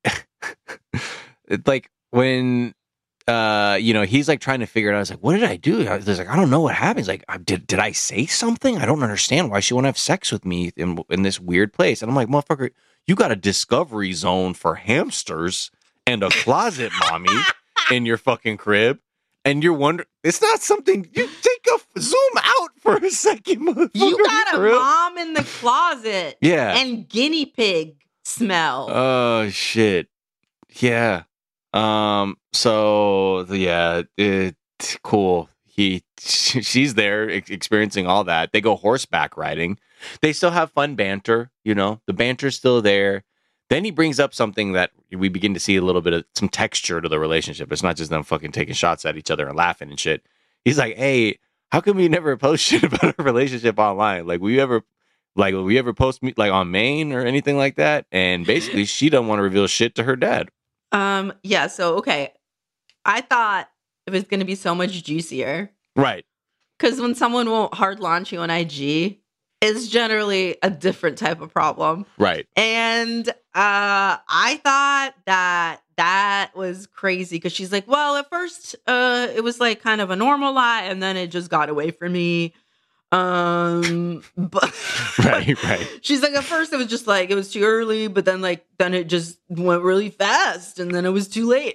it's like when, uh, you know, he's like trying to figure it out. I was like, what did I do? I was like, I don't know what happened. He's like, did did I say something? I don't understand why she won't have sex with me in in this weird place. And I'm like, motherfucker, you got a discovery zone for hamsters and a closet mommy in your fucking crib. And you're wondering, it's not something you take a zoom out for a second. Motherfucker. You got a mom in the closet. Yeah. And guinea pig smell. Oh, shit. Yeah. Um, so yeah, it, cool. He, she's there experiencing all that. They go horseback riding. They still have fun banter, you know, the banter's still there. Then he brings up something that we begin to see a little bit of some texture to the relationship. It's not just them fucking taking shots at each other and laughing and shit. He's like, hey, how come we never post shit about our relationship online? Like, will you ever, like, will we ever post me like on Maine or anything like that? And basically, she doesn't want to reveal shit to her dad. Um, yeah, so, okay. I thought it was going to be so much juicier. Right. Because when someone won't hard launch you on I G, it's generally a different type of problem. Right. And uh, I thought that that was crazy because she's like, well, at first uh, it was like kind of a normal lie and then it just got away from me. Um, but right, right. She's like, at first it was just like, it was too early, but then like, then it just went really fast and then it was too late.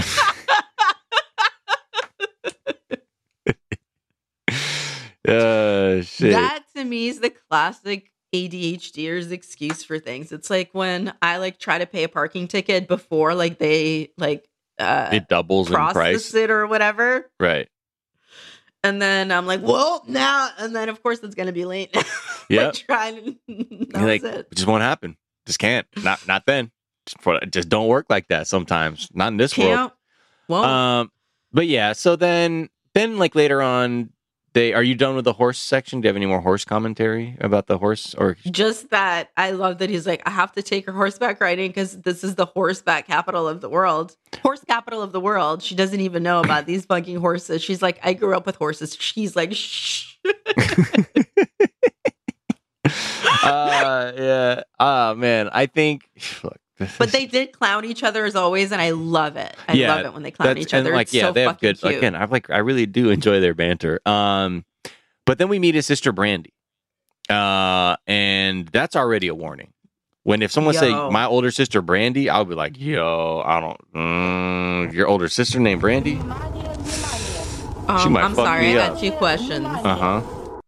uh, shit. That to me is the classic A D H D er's excuse for things. It's like when I like try to pay a parking ticket before like they like, uh, it doubles in price process it or whatever. Right. And then I'm like, well, now, and then of course it's going to be late. Yeah. Trying. That like, was it. it just won't happen. Just can't. Not not then. Just, for, just don't work like that sometimes. Not in this Can't. world. Well, Um, but yeah. So then, then like later on, they are you done with the horse section? Do you have any more horse commentary about the horse? Or just that I love that he's like, I have to take her horseback riding because this is the horseback capital of the world. Horse capital of the world. She doesn't even know about these fucking horses. She's like, I grew up with horses. She's like, shh. uh, yeah. Oh man, I think. Look, but they did clown each other as always, and I love it. I yeah, love it when they clown each other. And like, it's yeah, so they have fucking good. cute. Again, I like. I really do enjoy their banter. Um, but then we meet his sister Brandy, uh, and that's already a warning. When if someone Yo. say my older sister Brandy, I'll be like, yo, I don't. Mm, your older sister named Brandy? Um, might I'm fuck sorry, me I up. got two questions. Uh huh.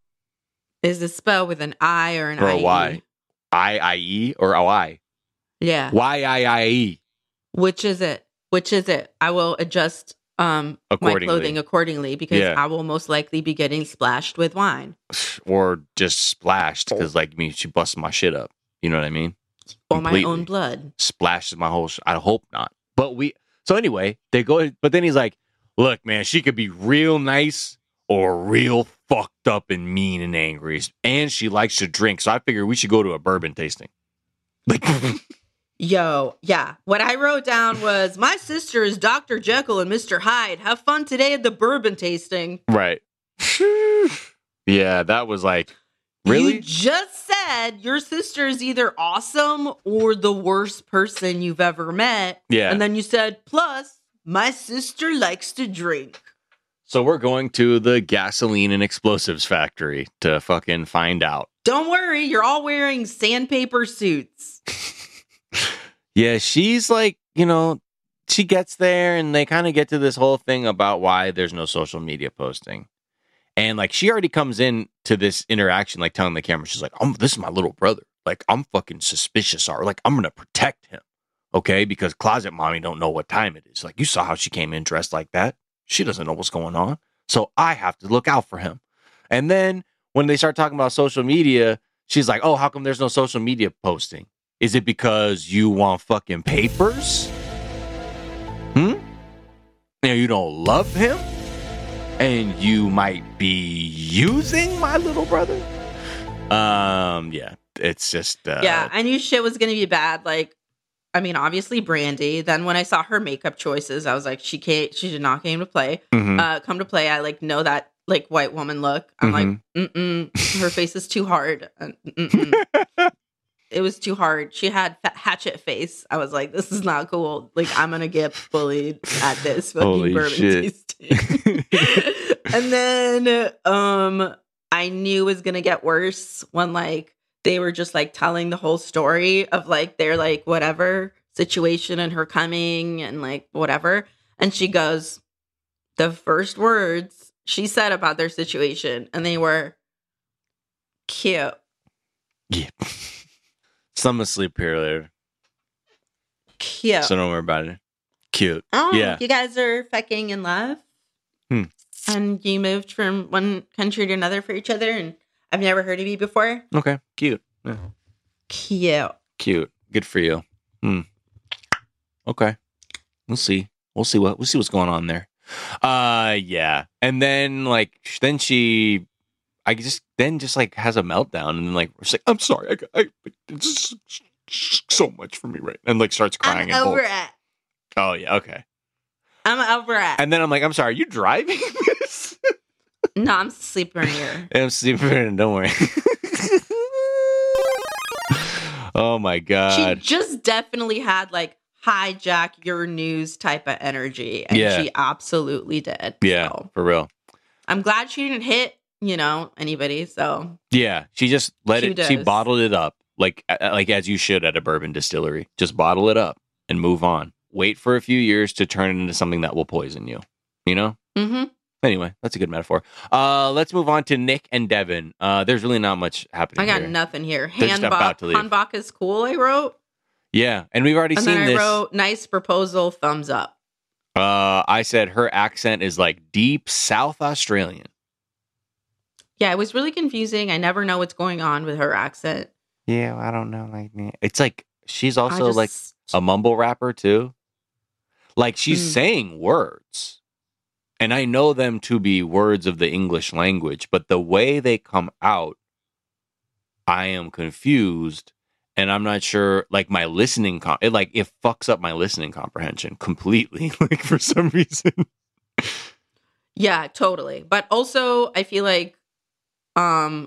Is it spelled with an I or an Or I? a Y? I I E or O I? Yeah. Y I I E. Which is it? Which is it? I will adjust um my Accordingly. clothing accordingly because Yeah. I will most likely be getting splashed with wine. Or just splashed because, like, me, she busted my shit up. You know what I mean? Or my Completely. own blood. Splashes my whole. Sh- I hope not. But we. So anyway, they go. But then he's like, "Look, man, she could be real nice or real fucked up and mean and angry, and she likes to drink. So I figured we should go to a bourbon tasting." Like, Yo, yeah. What I wrote down was my sister is Doctor Jekyll and Mister Hyde. Have fun today at the bourbon tasting. right? Yeah, that was like, really? You just said your sister is either awesome or the worst person you've ever met. Yeah. And then you said, plus, my sister likes to drink. So we're going to the gasoline and explosives factory to fucking find out. Don't worry, you're all wearing sandpaper suits. Yeah, she's like, you know, she gets there and they kind of get to this whole thing about why there's no social media posting. And like, she already comes in to this interaction, like telling the camera, she's like, "I'm this is my little brother. Like, I'm fucking suspicious. Or like, I'm going to protect him. Okay. Because closet mommy don't know what time it is. Like, you saw how she came in dressed like that. She doesn't know what's going on. So I have to look out for him." And then when they start talking about social media, she's like, "Oh, how come there's no social media posting? Is it because you want fucking papers? Hmm? You know, you don't love him? And you might be using my little brother?" Um, yeah, it's just... Uh, Yeah, I knew shit was going to be bad. Like, I mean, obviously Brandy. Then when I saw her makeup choices, I was like, she can't, she did not came to play. mhm. Uh, come to play, I like know that like white woman look. I'm Mhm. like, mm-mm, her face is too hard. Uh, mm-mm. it was too hard. She had fa- hatchet face. I was like, this is not cool. Like, I'm gonna get bullied at this fucking Holy bourbon shit. tasting. And then um I knew it was gonna get worse when like they were just like telling the whole story of like their like whatever situation and her coming and like whatever. And she goes, the first words she said about their situation, and they were cute. Yeah. Some asleep here later. Cute. So don't worry about it. Cute. Oh, yeah. You guys are fucking in love? Hmm. And you moved from one country to another for each other, and I've never heard of you before? Okay. Cute. Yeah. Cute. Cute. Good for you. Hmm. Okay. We'll see. We'll see what we'll see what's going on there. Uh yeah. And then like then she I just then just like has a meltdown and then like we're like, I'm sorry, I, I it's just so much for me right and like starts crying. I'm and over bull- it. Oh yeah, okay. I'm over it. And then I'm like, I'm sorry, are you driving this? No, I'm sleeping here. I'm sleeping, don't worry. Oh my god. She just definitely had like hijack your news type of energy, and Yeah. she absolutely did. Yeah, So for real. I'm glad she didn't hit, you know, anybody. So Yeah, she just let She it. She does. bottled it up, like uh, like as you should at a bourbon distillery. Just bottle it up and move on. Wait for a few years to turn it into something that will poison you. You know. hmm Anyway, that's a good metaphor. Uh, let's move on to Nick and Devin. Uh, there's really not much happening. I got here. nothing here. They're just about Hanbach, to leave. Hanbach is cool, I wrote. Yeah, and we've already And seen then I this. wrote, nice proposal, thumbs up. Uh, I said her accent is like deep South Australian. Yeah, it was really confusing. I never know what's going on with her accent. Yeah, I don't know. Like, it's like she's I also just- like a mumble rapper too. Like she's Mm. saying words, and I know them to be words of the English language, but the way they come out, I am confused, and I'm not sure. Like my listening, com- it like it fucks up my listening comprehension completely. Like for some reason. Yeah, totally. But also, I feel like um,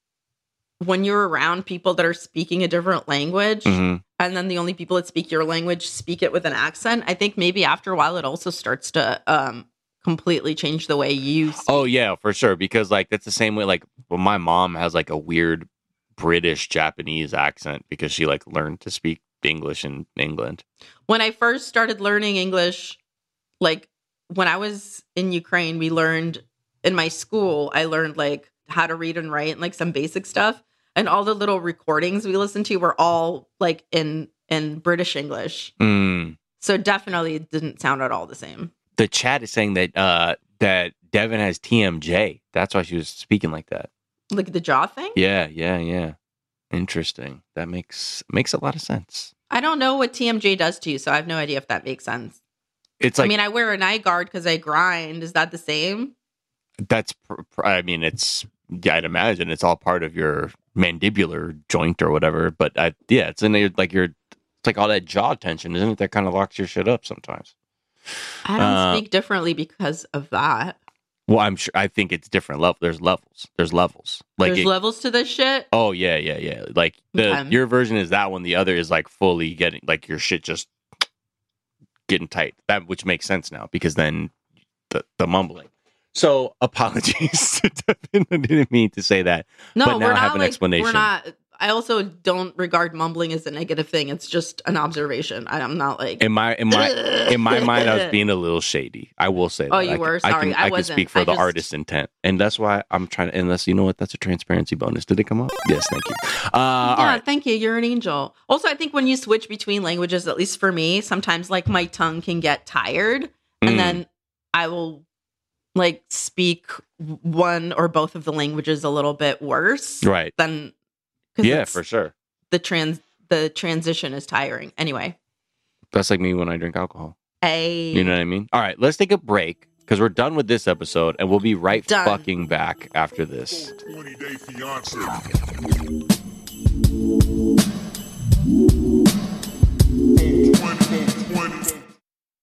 when you're around people that are speaking a different language, Mhm. and then the only people that speak your language speak it with an accent, I think maybe after a while it also starts to um, completely change the way you speak. Oh yeah, for sure. Because like that's the same way. Like well, my mom has like a weird British Japanese accent because she like learned to speak English in England. When I first started learning English, like when I was in Ukraine, we learned in my school, I learned like how to read and write and like some basic stuff. And all the little recordings we listened to were all like in in British English. Mm. So definitely it didn't sound at all the same. The chat is saying that uh, that Devin has T M J. That's why she was speaking like that. Like the jaw thing? Yeah, yeah, yeah. Interesting. That makes makes a lot of sense. I don't know what T M J does to you, so I have no idea if that makes sense. It's like I mean, I wear a night guard because I grind. Is that the same? that's. Pr- pr- I mean, it's. Yeah, I'd imagine it's all part of your mandibular joint or whatever. But I, yeah, it's in there like your. It's like all that jaw tension, isn't it? That kind of locks your shit up sometimes. I don't Uh, speak differently because of that. Well, I'm sure. I think it's different level. There's levels. There's levels. Like There's it- levels to this shit. Oh yeah, yeah, yeah. Like the Okay. your version is that one. The other is like fully getting like your shit just getting tight. That which makes sense now because then the the mumbling. So apologies to Devin. I didn't mean to say that. No, but now we're I not have an like, explanation. We're not. I also don't regard mumbling as a negative thing. It's just an observation. I, I'm not like In my in my in my mind, I was being a little shady. I will say that. Oh, you I, were? I Sorry, can, I I can wasn't. speak for I the just- artist's intent, and that's why I'm trying to. Unless you know what, that's a transparency bonus. Did it come up? Yes, thank you. Uh, yeah, all right. thank you. You're an angel. Also, I think when you switch between languages, at least for me, sometimes like my tongue can get tired, and Mm. then I will like speak one or both of the languages a little bit worse. Right. Than 'cause Yeah, it's- for sure. the trans the transition is tiring. Anyway, That's like me when I drink alcohol. a You know what I mean? All right, let's take a break because we're done with this episode and we'll be right Done. fucking back after this. twenty day fiance.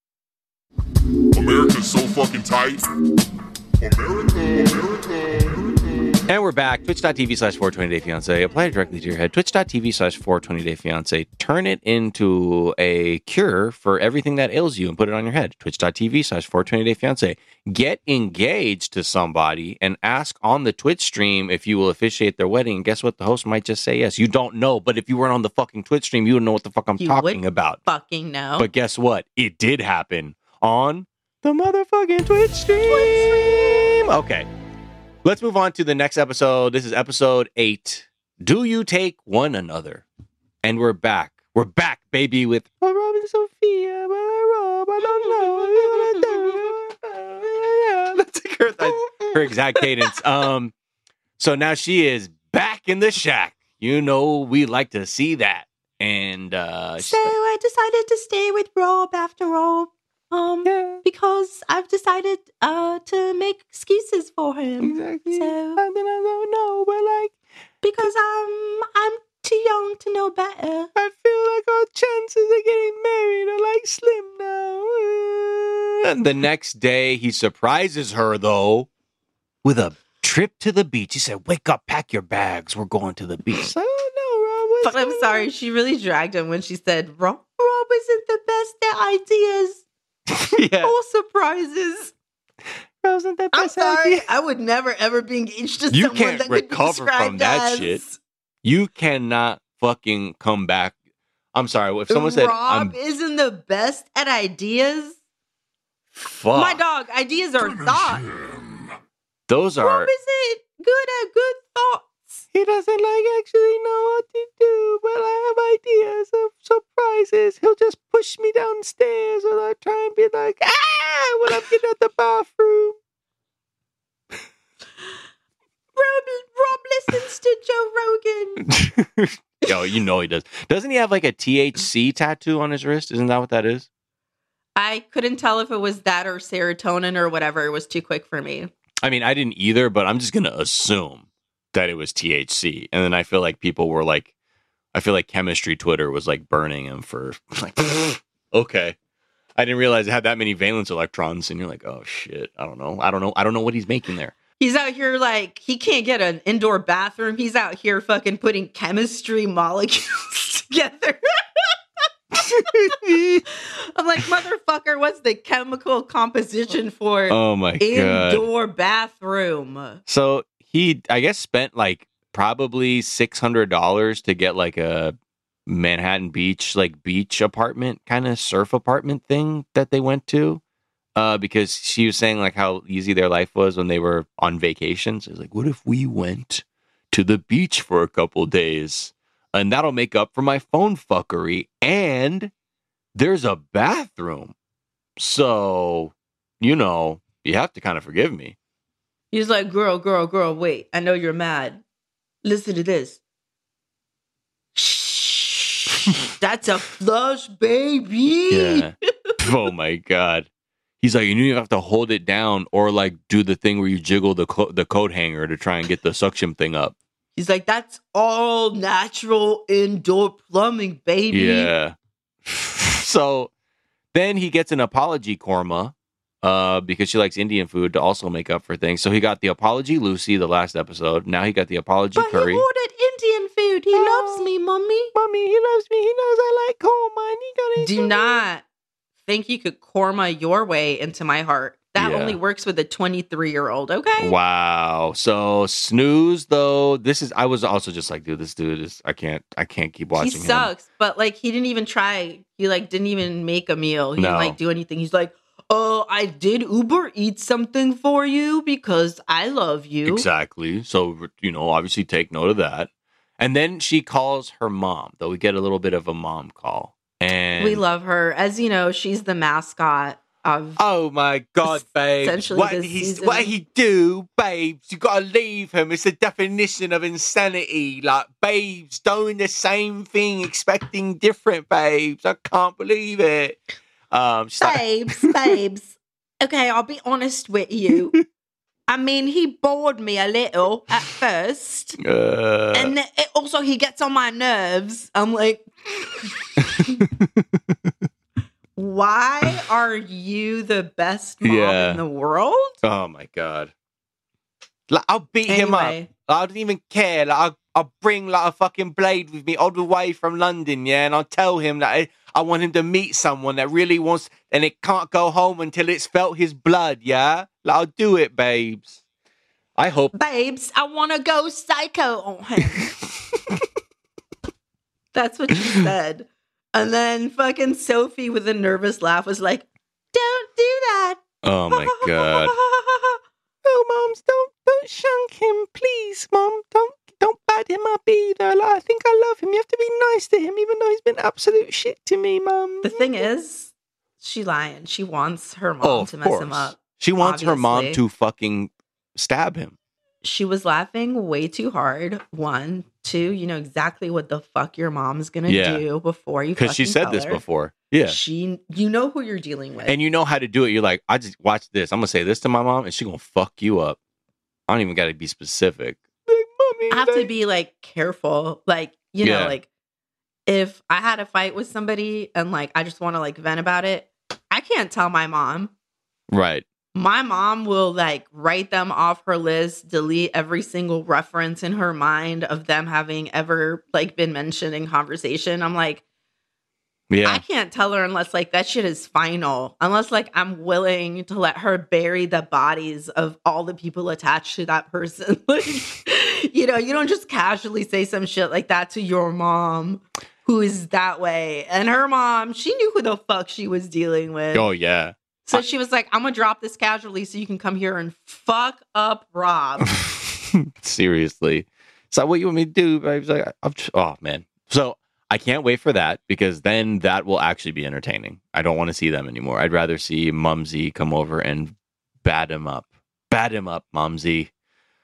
America's so fucking tight. America, America, America. And we're back. Twitch.tv slash 420 day fiance. Apply it directly to your head. Twitch.tv slash 420 day fiance. Turn it into a cure for everything that ails you and put it on your head. Twitch.tv slash 420 day fiance. Get engaged to somebody and ask on the Twitch stream if you will officiate their wedding. And guess what? The host might just say yes. You don't know, but if you weren't on the fucking Twitch stream, you would know what the fuck I'm You talking would about. Fucking know. But guess what? It did happen on the motherfucking Twitch stream. Twitch stream. Okay. Let's move on to the next episode. This is episode eight. Do you take one another? And we're back. We're back, baby, with Rob and Sophia. Rob, I don't know. That's her, her exact cadence. Um, so now she is back in the shack. You know, we like to see that. And uh, so I decided to stay with Rob after all. Um, yeah. Because I've decided uh, to make excuses for him. Exactly. So, and then I don't know, but like, because um, I'm too young to know better. I feel like our chances of getting married are like slim now. And the next day, he surprises her though with a trip to the beach. He said, "Wake up, pack your bags. We're going to the beach." Oh no, Rob. But I'm sorry, on? She really dragged him when she said, "Rob, Rob isn't the best at ideas." Yeah. All surprises. Wasn't that I'm sorry. Idea? I would never ever be engaged to you someone can't that recover could be from that as... shit. You cannot fucking come back. I'm sorry. If someone said Rob I'm... isn't the best at ideas, fuck. My dog, ideas are thoughts. Those are. Rob isn't good at good thoughts. He doesn't like actually know what to do, but I have ideas of surprises. He'll just push me downstairs and I try and be like, ah, when I'm getting out the bathroom. Rob, Rob listens to Joe Rogan. Yo, you know he does. Doesn't he have like a T H C tattoo on his wrist? Isn't that what that is? I couldn't tell if it was that or serotonin or whatever. It was too quick for me. I mean, I didn't either, but I'm just going to assume that it was T H C. And then I feel like people were like, I feel like chemistry Twitter was like burning him for like, okay. I didn't realize it had that many valence electrons. And you're like, oh shit. I don't know. I don't know. I don't know what he's making there. He's out here like, he can't get an indoor bathroom. He's out here fucking putting chemistry molecules together. I'm like, motherfucker, what's the chemical composition for oh my God. Indoor bathroom? So he, I guess, spent like probably six hundred dollars to get like a Manhattan Beach, like beach apartment, kind of surf apartment thing that they went to. Uh, because she was saying like how easy their life was when they were on vacations. It was like, what if we went to the beach for a couple days? And that'll make up for my phone fuckery. And there's a bathroom. So, you know, you have to kind of forgive me. He's like, girl, girl, girl, wait. I know you're mad. Listen to this. Shh. That's a flush, baby. Yeah. Oh, my God. He's like, you have to hold it down or like do the thing where you jiggle the co- the coat hanger to try and get the suction thing up. He's like, that's all natural indoor plumbing, baby. Yeah. So then he gets an apology korma uh, because she likes Indian food to also make up for things. So he got the apology Lucy the last episode. Now he got the apology but curry. He ordered Indian food. He oh, loves me, mommy. Mommy, he loves me. He knows I like korma. And he got Do not think you could korma your way into my heart. That yeah. only works with a twenty-three-year-old, okay? Wow. So snooze though. This is I was also just like, dude, this dude is I can't I can't keep watching him. He sucks, him. But like he didn't even try. He like didn't even make a meal. He no. didn't like do anything. He's like, "Oh, I did Uber eat something for you because I love you." Exactly. So, you know, obviously take note of that. And then she calls her mom, though we get a little bit of a mom call. And we love her. As you know, she's the mascot. Of oh my God, babe! What he what he do, babes? You gotta leave him. It's the definition of insanity. Like babes doing the same thing, expecting different, babes. I can't believe it. Um, babes, like- babes. Okay, I'll be honest with you. I mean, he bored me a little at first, uh... and it, also he gets on my nerves. I'm like. Why are you the best mom yeah. in the world? Oh my God. Like, I'll beat him Anyway. up. I don't even care. Like, I'll, I'll bring like a fucking blade with me all the way from London, yeah, and I'll tell him that I, I want him to meet someone that really wants, and it can't go home until it's felt his blood, yeah. Like, I'll do it, babes. I hope, Babes, I want to go psycho on him. That's what she said. And then fucking Sophie with a nervous laugh was like, don't do that. oh my god. Oh, moms, don't don't shunk him, please, mom. Don't don't bad him up either. Like, I think I love him. You have to be nice to him, even though he's been absolute shit to me, mom. The thing is, she lying. She wants her mom oh, to of mess course. him up. She wants her mom obviously. to fucking stab him. She was laughing way too hard. One, two, you know exactly what the fuck your mom's gonna Yeah. do before you. Because she fucking said tell this her. before. Yeah. She, you know who you're dealing with. And you know how to do it. You're like, I just watch this. I'm gonna say this to my mom, and she gonna fuck you up. I don't even got to be specific. Like, mommy, I have to like- be like careful. Like, you know, Yeah. like if I had a fight with somebody and like I just want to like vent about it, I can't tell my mom. right. My mom will like write them off her list, delete every single reference in her mind of them having ever like been mentioned in conversation. I'm like, Yeah. I can't tell her unless like that shit is final. Unless like I'm willing to let her bury the bodies of all the people attached to that person. Like, you know, you don't just casually say some shit like that to your mom who is that way. And her mom, she knew who the fuck she was dealing with. oh yeah. So she was like, I'm gonna drop this casually so you can come here and fuck up Rob. Seriously. So what you want me to do, babe? Like, I'm just, oh man. So I can't wait for that because then that will actually be entertaining. I don't want to see them anymore. I'd rather see Mumsy come over and bat him up. Bat him up, Mumsy.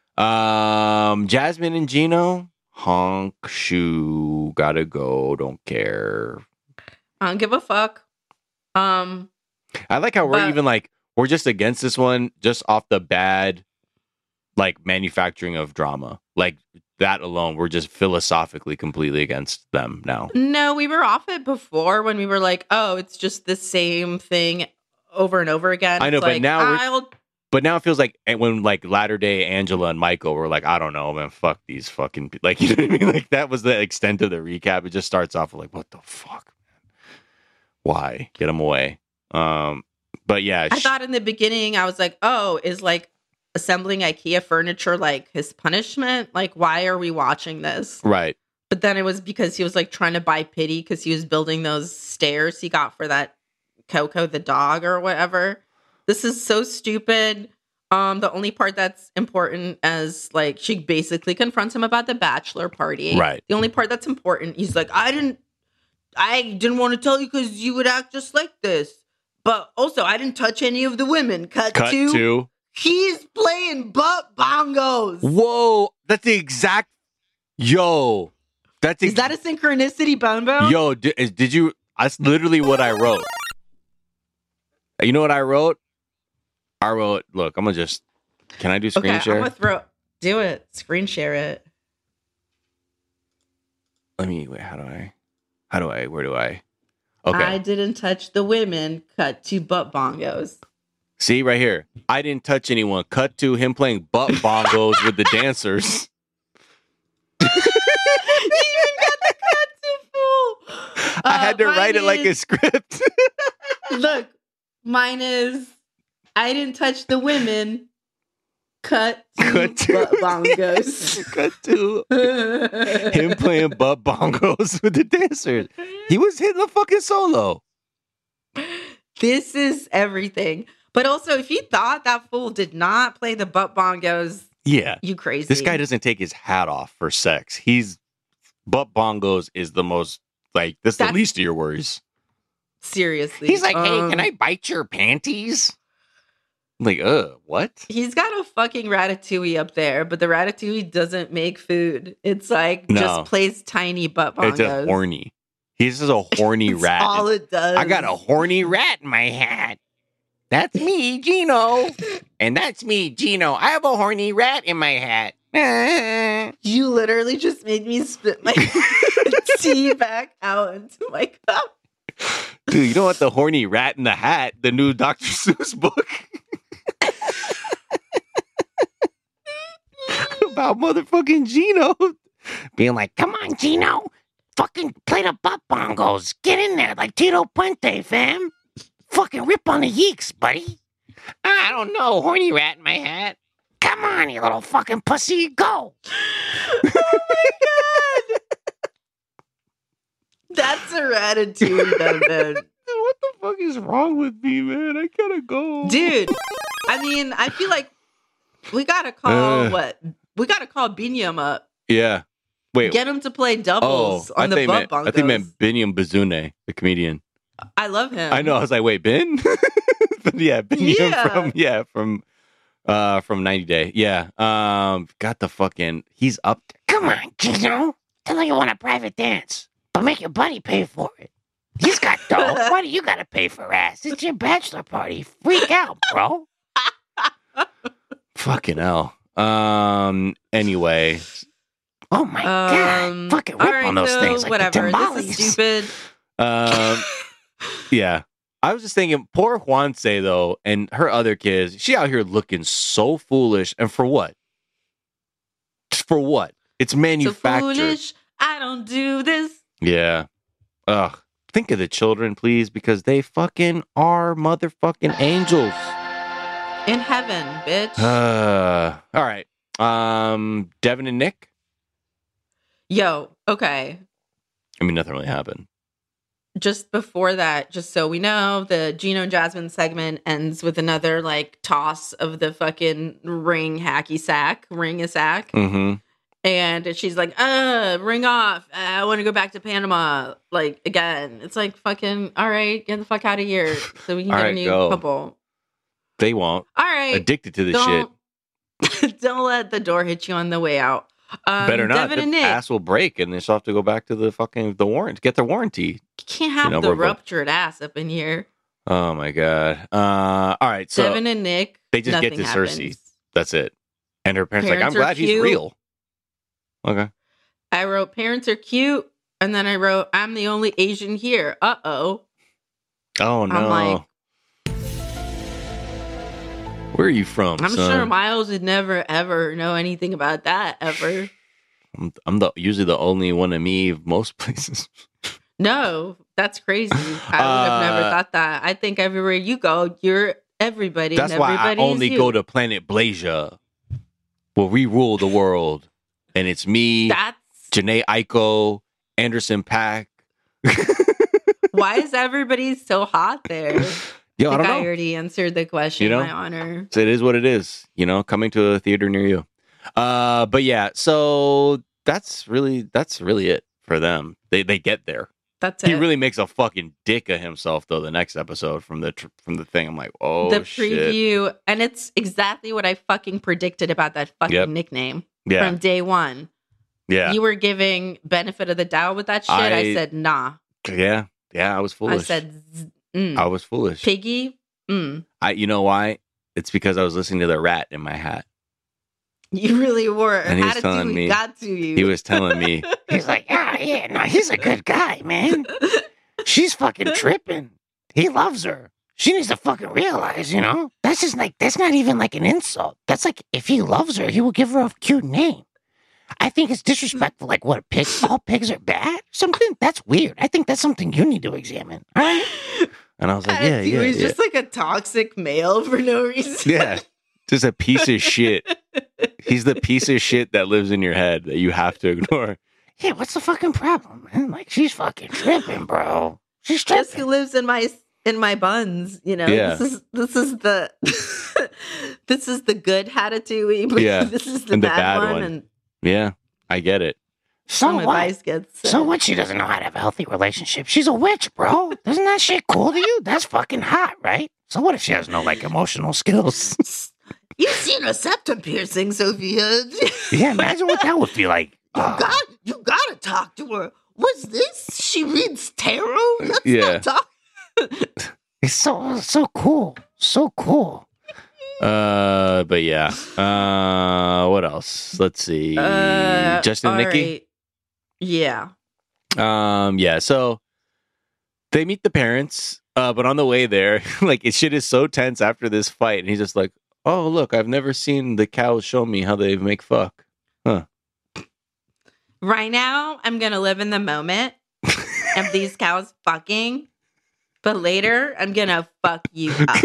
Um, Jasmine and Gino, honk shoe, gotta go, don't care. I don't give a fuck. Um, I like how we're But- even like we're just against this one just off the bad like manufacturing of drama. Like that alone, we're just philosophically completely against them now. no, we were off it before when we were like, oh, it's just the same thing over and over again. I know, It's but like, now we're- I'll But now it feels like when like latter day Angela and Michael were like, I don't know, man, fuck these fucking pe-" like you know what I mean? Like that was the extent of the recap. It just starts off with like, what the fuck, man? Why? Get them away. Um, but yeah, I sh- thought in the beginning, I was like, oh, is like assembling IKEA furniture like his punishment? Like, why are we watching this? right. But then it was because he was like trying to buy pity because he was building those stairs he got for that Coco the dog or whatever. This is so stupid. Um, the only part that's important as like she basically confronts him about the bachelor party. Right. The only part that's important, he's like, I didn't I didn't want to tell you because you would act just like this. But also, I didn't touch any of the women. Cut, Cut to, to. he's playing butt bongos. Whoa, that's the exact. Yo, that's Is that a synchronicity, Bonebone? Yo, did, is- did you? That's literally what I wrote. You know what I wrote? I wrote. Look, I'm gonna just. Can I do screen okay, share? I'm gonna throw. Do it. Screen share it. Let me. Wait. How do I? How do I? Where do I? Okay. I didn't touch the women. Cut to butt bongos. See right here. I didn't touch anyone. Cut to him playing butt bongos with the dancers. You even got the cut to fool. I had to Uh, write it mine like a is- script. Look, mine is. I didn't touch the women. Cut to, Cut to- butt bongos. Cut to him playing butt bongos with the dancers. He was hitting a fucking solo. This is everything. But also, if you thought that fool did not play the butt bongos, Yeah. you crazy. This guy doesn't take his hat off for sex. He's butt bongos is the most like that's, That's- the least of your worries. Seriously. He's like, hey, Um, can I bite your panties? I'm like, uh, what? He's got a fucking ratatouille up there, but the ratatouille doesn't make food. It's like No. just plays tiny butt bongos. It's a horny. He's just a horny That's rat. all it does. I got a horny rat in my hat. That's me, Gino. And that's me, Gino. I have a horny rat in my hat. You literally just made me spit my tea back out into my cup. Dude, you know what? The horny rat in the hat, the new Doctor Seuss book. about motherfucking Gino being like, come on, Gino. Fucking play the butt bongos. Get in there like Tito Puente, fam. Fucking rip on the yeeks, buddy. I don't know, horny rat in my hat. Come on, you little fucking pussy, go. Oh my god. That's a Ratatouille, man. What the fuck is wrong with me, man? I gotta go. Dude, I mean, I feel like we gotta call Uh. what? We gotta call Binyam up. Yeah. Wait. Get him to play doubles oh, on I the think butt meant, bongos. I think meant Binyam Bazune, the comedian. I love him. I know. I was like, wait, Ben? But yeah, Binyam Yeah. from yeah from uh from ninety Day. Yeah. Um. Got the fucking. He's up there. Come on, Gino. Tell her you want a private dance, but make your buddy pay for it. He's got dough. Why do you gotta pay for ass? It's your bachelor party. Freak out, bro. Fucking hell. Um. Anyway. Oh my Um, god. Fucking all rip right, on those so things like whatever. the tamales. This is stupid. Um. Yeah. I was just thinking, poor Juanse though, and her other kids. She out here looking so foolish, and for what? For what? It's So manufactured. foolish. I don't do this. Yeah. Ugh. Think of the children, please, because they fucking are motherfucking angels. In heaven, bitch. Uh, all right. Um, Devin and Nick. Yo, okay. I mean, nothing really happened. Just before that, just so we know, the Gino and Jasmine segment ends with another like toss of the fucking ring hacky sack, ring a sack. Mm-hmm. And she's like, uh, ring off. Uh, I want to go back to Panama. Like, again, it's like, fucking, all right, get the fuck out of here so we can All get right, a new go. couple. They won't. All right. Addicted to this shit. don't, don't let the door hit you on the way out. Um, Better not. Devin The and Nick, ass will break, and they still have to go back to the fucking the warrant. Get their warranty. you can't have you know, the we're both- ruptured ass up in here. Oh my god. Uh, all right. So Devin and Nick, they just get nothing to Cersei. happens. That's it. And her parents, Parents like, I'm are glad he's cute. real. Okay. I wrote, parents are cute. And then I wrote, I'm the only Asian here. Uh-oh. Oh no. I'm like, where are you from? I'm son? sure Miles would never, ever know anything about that, ever. I'm, I'm the usually the only one of me most places. No, that's crazy. I would have never Uh, thought that. I think everywhere you go, you're everybody. That's and why I everybody is only you. go to Planet Blasia, where we rule the world, and it's me, That's Janae Aiko, Anderson Paak. why is everybody so hot there? Yo, I I don't think I know. already answered the question, You know? my honor. So it is what it is. You know, coming to a theater near you. Uh, but yeah, so that's really that's really it for them. They they get there. That's He it. really makes a fucking dick of himself though. The next episode from the tr- from the thing, I'm like, oh the shit. preview, and it's exactly what I fucking predicted about that fucking Yep. nickname Yeah, from day one. yeah, You were giving benefit of the doubt with that shit. I, I- said, nah. yeah, yeah. I was foolish. I said, z- mm. I was foolish. Piggy, mm. I, you know why? It's because I was listening to the rat in my hat. You really were. And he was Attitude telling me- got to you. He was telling me, He's like, ah, yeah, no, he's a good guy, man. She's fucking tripping. He loves her. She needs to fucking realize, you know? That's just like, that's not even like an insult. That's like, if he loves her, he will give her a cute name. I think it's disrespectful. Like, what, pigs? All pigs are bad? Something? That's weird. I think that's something you need to examine. All right? and I was like, yeah, Attitude yeah, was yeah. just like a toxic male for no reason. yeah, just a piece of shit. He's the piece of shit that lives in your head that you have to ignore. Yeah, what's the fucking problem, man? Like, she's fucking tripping, bro. She's Just tripping. who lives in my in my buns, you know. Yeah. This is this is the this is the good Hatatouille, but Yeah. this is the, And the bad, bad one, one. and Yeah, I get it. So some what? advice gets. uh, So what? She doesn't know how to have a healthy relationship. She's a witch, bro. Isn't that shit cool to you? That's fucking hot, right? So what if she has no, like, emotional skills? You've seen a septum piercing, Sophia. Yeah, imagine what that would feel like. You Oh, got you gotta talk to her. What's this? She reads tarot? Let's Yeah. not talk. it's so, so cool. So cool. Uh, but yeah. Uh, what else? Let's see. Uh, Justin and all Nikki. right. Yeah. Um, yeah. So they meet the parents, uh, but on the way there, like, it shit is so tense after this fight, and he's just like, "Oh, look, I've never seen the cows show me how they make fuck." Huh. Right now, I'm going to live in the moment of these cows fucking, but later, I'm going to fuck you up.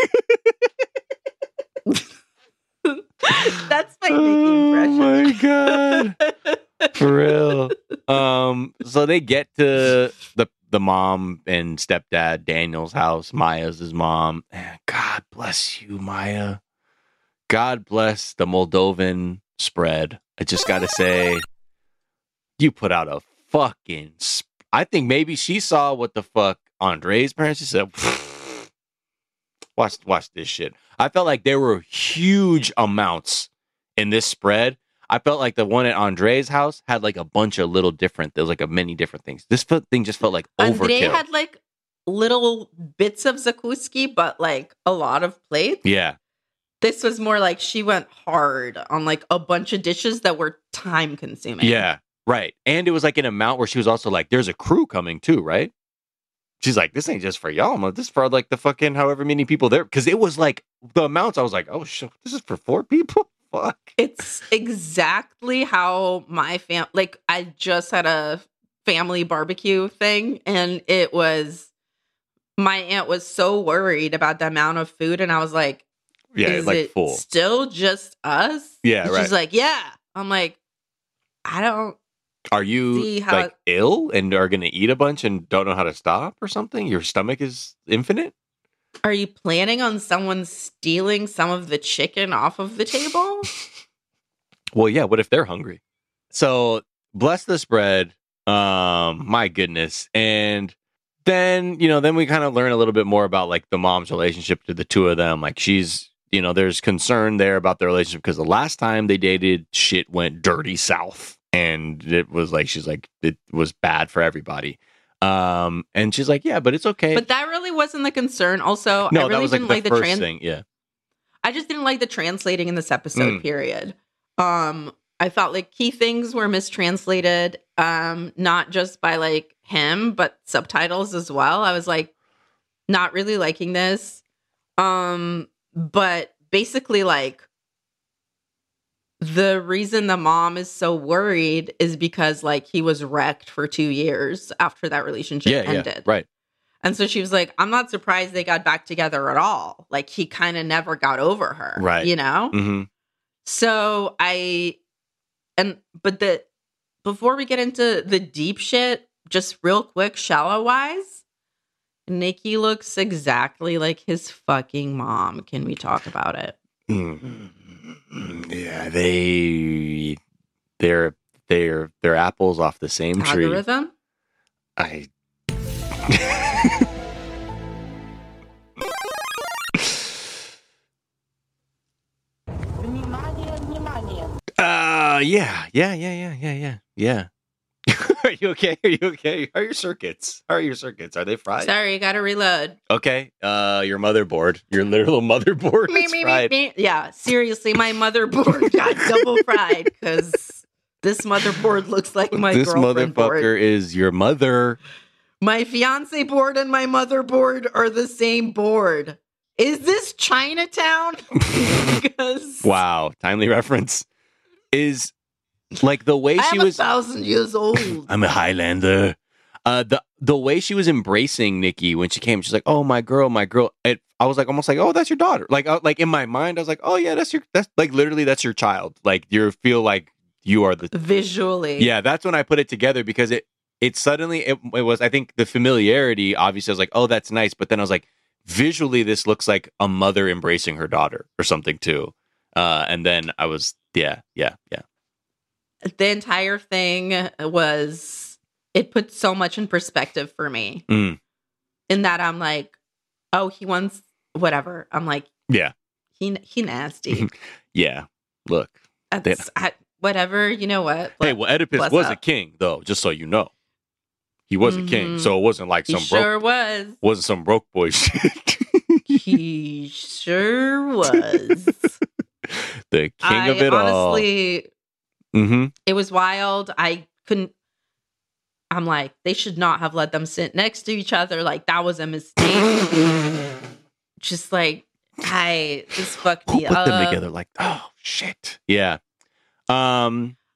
That's my Nikki impression. Oh my God. For real. Um, so they get to the the mom and stepdad Daniel's house. Maya's his mom. And God bless you, Maya. God bless the Moldovan spread. I just gotta say, you put out a fucking. Sp- I think maybe she saw what the fuck Andre's parents. She said, "Watch, watch this shit." I felt like there were huge amounts in this spread. I felt like the one at Andre's house had like a bunch of little different. There was like a many different things. This fe- thing just felt like overkill. Andre had like little bits of zakuski, but like a lot of plates. Yeah. This was more like she went hard on like a bunch of dishes that were time consuming. Yeah. Right. And it was like an amount where she was also like, there's a crew coming too, right? She's like, this ain't just for y'all. Man. This is for like the fucking however many people there. Because it was like the amounts. I was like, oh shit, this is for four people? Fuck. It's exactly how my fam like I just had a family barbecue thing, and it was my aunt was so worried about the amount of food, and I was like, yeah, is like it full. Still just us? Yeah, and right. She's like, yeah. I'm like, I don't Are you see how like ill and are going to eat a bunch and don't know how to stop or something? Your stomach is infinite? Are you planning on someone stealing some of the chicken off of the table? Well, yeah. What if they're hungry? So bless the spread. Um, my goodness. And then, you know, then we kind of learn a little bit more about like the mom's relationship to the two of them. Like she's, you know, there's concern there about their relationship because the last time they dated, shit went dirty south. And it was like, she's like, it was bad for everybody. Um, and she's like, yeah, but it's okay. But that really wasn't the concern. Also, no, I really that was like didn't the like the, first trans- thing. Yeah. I just didn't like the translating in this episode, Mm. period. Um, I felt like key things were mistranslated, um, not just by like him, but subtitles as well. I was like, not really liking this. Um, but basically, like, the reason the mom is so worried is because like he was wrecked for two years after that relationship Yeah, ended. yeah, right. And so she was like, I'm not surprised they got back together at all. Like he kind of never got over her. Right. You know? Mm-hmm. So I, and, but the, before we get into the deep shit, just real quick, shallow wise, Nikki looks exactly like his fucking mom. Can we talk about it? Mm. Yeah, they they're they're they're apples off the same tree. Algorithm? I Uh yeah, yeah, yeah, yeah, yeah, yeah, yeah. Are you okay? Are you okay? How are your circuits? How are your circuits? Are they fried? Sorry, gotta reload. Okay. Uh your motherboard. Your literal motherboard Me, is me, me, fried. me. Yeah, seriously, my motherboard got double fried because this motherboard looks like my This girlfriend motherfucker board. is your mother. My fiance board and my motherboard are the same board. Is this Chinatown? Because Wow, timely reference. Is like the way I she am was a thousand years old. I'm a Highlander. Uh, the the way she was embracing Nikki when she came, she's like, "Oh, my girl, my girl." It, I was like, almost like, "Oh, that's your daughter." Like, uh, like in my mind, I was like, "Oh yeah, that's your that's like literally that's your child." Like you feel like you are the Visually. yeah. That's when I put it together because it it suddenly it, it was. I think the familiarity obviously I was like, "Oh, that's nice," but then I was like, visually, this looks like a mother embracing her daughter or something too. Uh, and then I was yeah, yeah, yeah. The entire thing was, it put so much in perspective for me. Mm. In that I'm like, oh, he wants whatever. I'm like, Yeah. he he nasty. Yeah. Look. That's I, whatever. You know what? Hey, well, Oedipus bless was up. a king, though. Just so you know, he was a king, Mhm. so it wasn't like He some sure broke, was. wasn't some broke boy shit. He sure was. The king I of it honestly, all. Mm-hmm. it was wild. I couldn't. I'm like, they should not have let them sit next to each other. Like that was a mistake. Just like, I this fucked Who me put up. them together? Like, oh shit. Yeah. Um.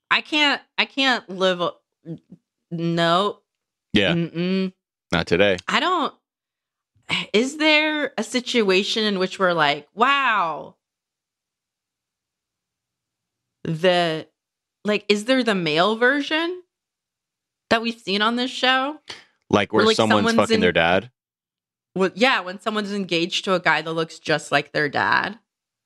I can't. I can't live. No. Yeah. Mm-mm. Not today. I don't. Is there a situation in which we're like, wow, the like, is there the male version that we've seen on this show? Like where Or, like, someone's, someone's fucking in- their dad? Well, yeah, when someone's engaged to a guy that looks just like their dad.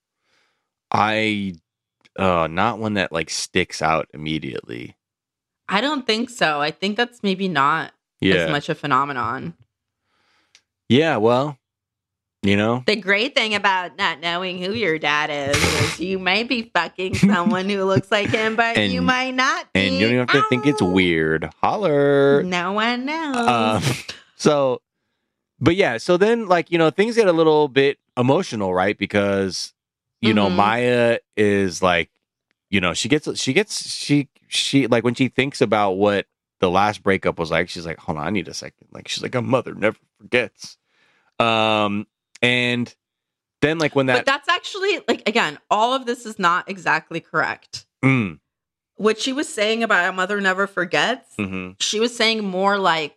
I, uh, not one that like sticks out immediately. I don't think so. I think that's maybe not Yeah. as much a phenomenon. Yeah, well, you know. The great thing about not knowing who your dad is is you may be fucking someone who looks like him, but And- you might not be. And you don't even have to think it's weird. Holler. No one knows. Um, so, but yeah, so then like, you know, things get a little bit emotional, right? Because, you know, Mhm. Maya is like, you know, she gets, she gets, she, she, like when she thinks about what the last breakup was like, she's like, hold on, I need a second. Like, she's like, a mother never forgets. Um, and then like when that, but that's actually, like, again, all of this is not exactly correct. mm, What she was saying about a mother never forgets, mhm. she was saying more like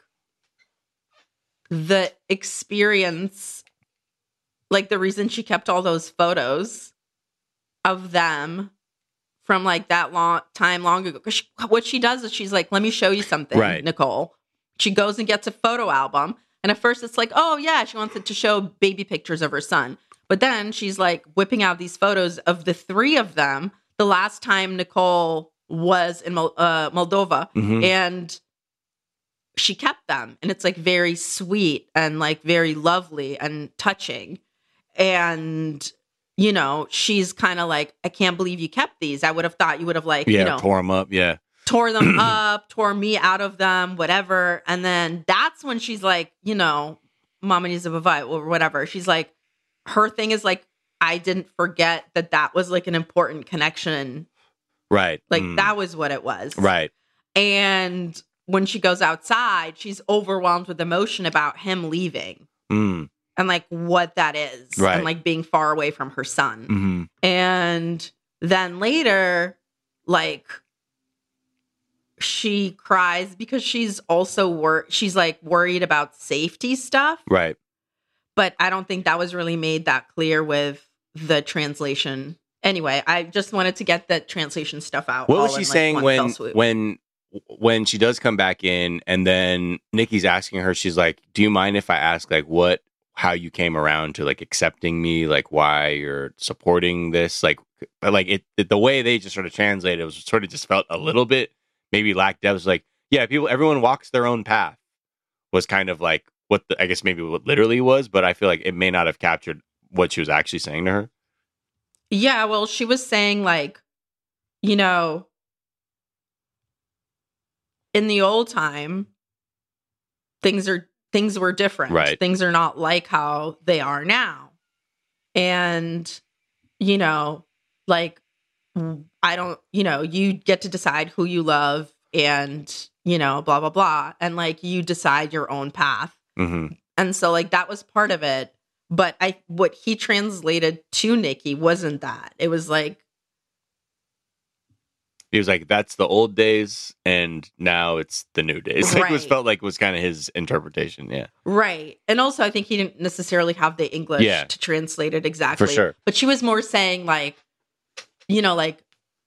the experience, like the reason she kept all those photos of them from like that long time long ago. 'Cause she, what she does is she's like, let me show you something, Right. Nicole. She goes and gets a photo album. And at first it's like, oh yeah, she wants it to show baby pictures of her son. But then she's like whipping out these photos of the three of them the last time Nicole was in Mol- uh, Moldova. Mhm. And she kept them. And it's like very sweet and like very lovely and touching. And, you know, she's kind of like, I can't believe you kept these. I would have thought you would have like, yeah, you know, tore them up. Yeah. tore them up, tore me out of them, whatever. And then that's when she's like, you know, Mama needs a bavai or whatever. She's like, her thing is like, I didn't forget that that was like an important connection. Right. Like Mm. that was what it was. Right. And when she goes outside, she's overwhelmed with emotion about him leaving Mm. and like what that is. Right. And like being far away from her son. hmm And then later, like, she cries because she's also wor- she's like worried about safety stuff. Right. But I don't think that was really made that clear with the translation. Anyway, I just wanted to get the translation stuff out. What all was she in, like, saying one when fell swoop. when when she does come back in, and then Nikki's asking her, she's like, "Do you mind if I ask like what how you came around to like accepting me, like why you're supporting this?" Like, but like it, it the way they just sort of translated it was sort of just felt a little bit maybe lack depth. It was like, yeah, people, everyone walks their own path. Was kind of like what the, I guess maybe what literally was, but I feel like it may not have captured what she was actually saying to her. Yeah, well, she was saying like, you know, in the old time, things are things were different. Right. Things are not like how they are now. And, you know, like, I don't, you know, you get to decide who you love and, you know, blah, blah, blah. And like, you decide your own path. Mm-hmm. And so like, that was part of it. But I, what he translated to Nikki wasn't that. It was like, He was like, that's the old days, and now it's the new days. Like, it was Right. felt like was kind of his interpretation. Yeah. right. And also, I think he didn't necessarily have the English Yeah. to translate it exactly. For sure. But she was more saying like, you know, like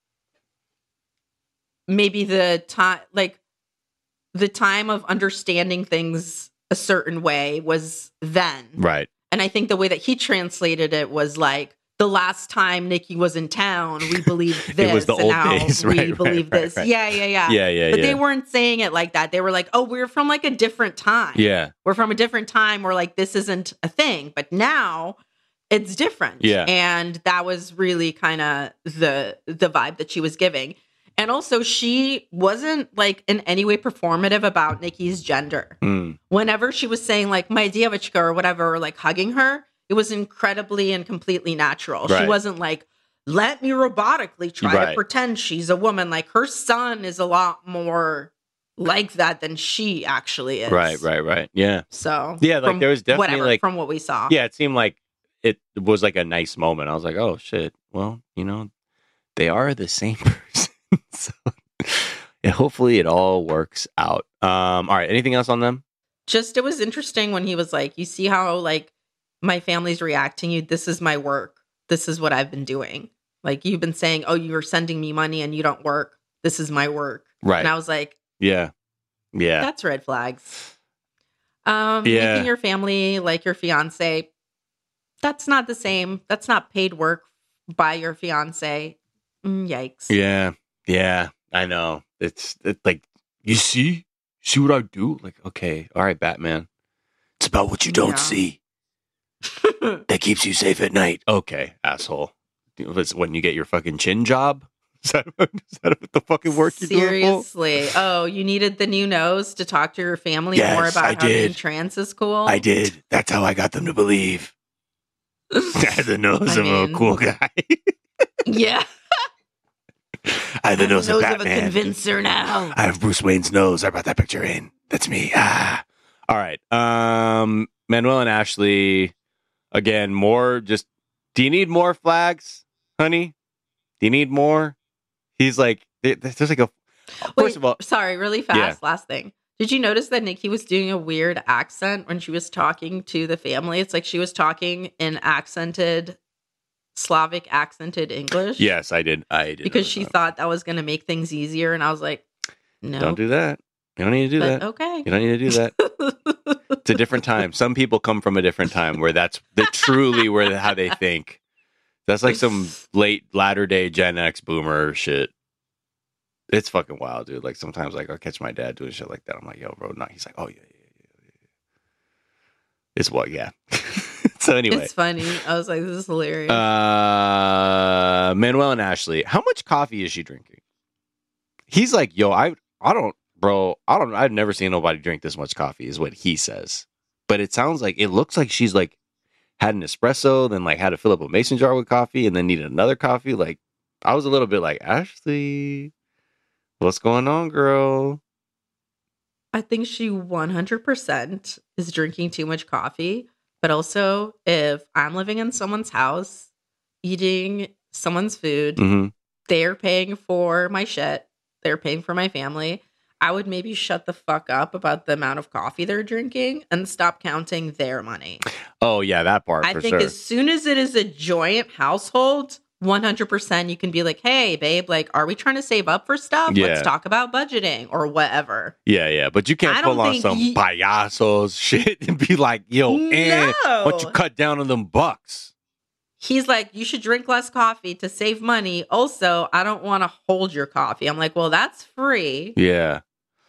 maybe the time, like the time of understanding things a certain way was then. Right. And I think the way that he translated it was like, the last time Nikki was in town, we believed this. It was the and old now days. we Right, right, believe right, this. right. Yeah, yeah, yeah. Yeah, yeah, But yeah. they weren't saying it like that. They were like, oh, we're from like a different time. Yeah. We're from a different time where like this isn't a thing. But now it's different. Yeah. And that was really kind of the the vibe that she was giving. And also she wasn't like in any way performative about Nikki's gender. Mm. Whenever she was saying like my Dievachka or whatever, or like hugging her, it was incredibly and completely natural. She Right. wasn't like, let me robotically try to Right. pretend she's a woman. Like her son is a lot more like that than she actually is. Right, right, right. Yeah. So Yeah, like, from there was definitely, whatever, like- from what we saw. Yeah, it seemed like it was like a nice moment. I was like, oh, shit. Well, you know, they are the same person. So And hopefully it all works out. Um, all right. Anything else on them? Just, it was interesting when he was like, you see how like my family's reacting you. This is my work. This is what I've been doing. Like you've been saying, oh, you're sending me money and you don't work. This is my work. Right. And I was like, yeah, yeah, that's red flags. Um, Yeah. Making your family like your fiance. That's not the same. That's not paid work by your fiance. Mm, yikes. yeah, yeah. I know. It's, it's like, you see, see what I do? Like, okay, all right, Batman. It's about what you don't Yeah. see that keeps you safe at night. Okay, asshole. It's when you get your fucking chin job. Is that, is that what the fucking work you're doing? Seriously. Oh, you needed the new nose to talk to your family Yes, more about I how did. being trans is cool? I did. That's how I got them to believe. I had the nose I of mean- a cool guy. Yeah. I have the nose, Nose of of a Batman. convincer now. I have Bruce Wayne's nose. I brought that picture in. That's me. Ah. All right. Um, Manuel and Ashley, again, more just, do you need more flags, honey? Do you need more? He's like, there- there's like a, first Wait, of all, sorry, really fast. Yeah. Last thing. Did you notice that Nikki was doing a weird accent when she was talking to the family? It's like she was talking in accented, Slavic accented English. yes, I did. I did. Because notice she that. thought that was going to make things easier. And I was like, no. Don't do that. You don't need to do but that. okay. You don't need to do that. It's a different time. Some people come from a different time where that's the truly where how they think. That's like some late latter day Gen X boomer shit. It's fucking wild, dude. Like sometimes, like I'll catch my dad doing shit like that. I'm like, yo, bro, no. He's like, oh yeah, yeah, yeah, yeah. yeah. It's what, yeah. So anyway, It's funny. I was like, this is hilarious. uh, Manuel and Ashley, how much coffee is she drinking? He's like, yo, I, I don't, bro, I don't, I've never seen nobody drink this much coffee, is what he says. But it sounds like it looks like she's like had an espresso, then like had to fill up a mason jar with coffee, and then needed another coffee. Like I was a little bit like, Ashley, what's going on, girl? I think she one hundred percent is drinking too much coffee. But also, if I'm living in someone's house, eating someone's food, Mm-hmm. they're paying for my shit, they're paying for my family, I would maybe shut the fuck up about the amount of coffee they're drinking and stop counting their money. Oh yeah, that part I for think sure. as soon as it is a joint household, one hundred percent you can be like, hey, babe, like, are we trying to save up for stuff? Yeah. Let's talk about budgeting or whatever. Yeah, yeah, but you can't I don't pull on think some ye- payasos shit and be like, yo, eh, why don't you No. cut down on them bucks? He's like, you should drink less coffee to save money. Also, I don't want to hold your coffee. I'm like, well, that's free. Yeah.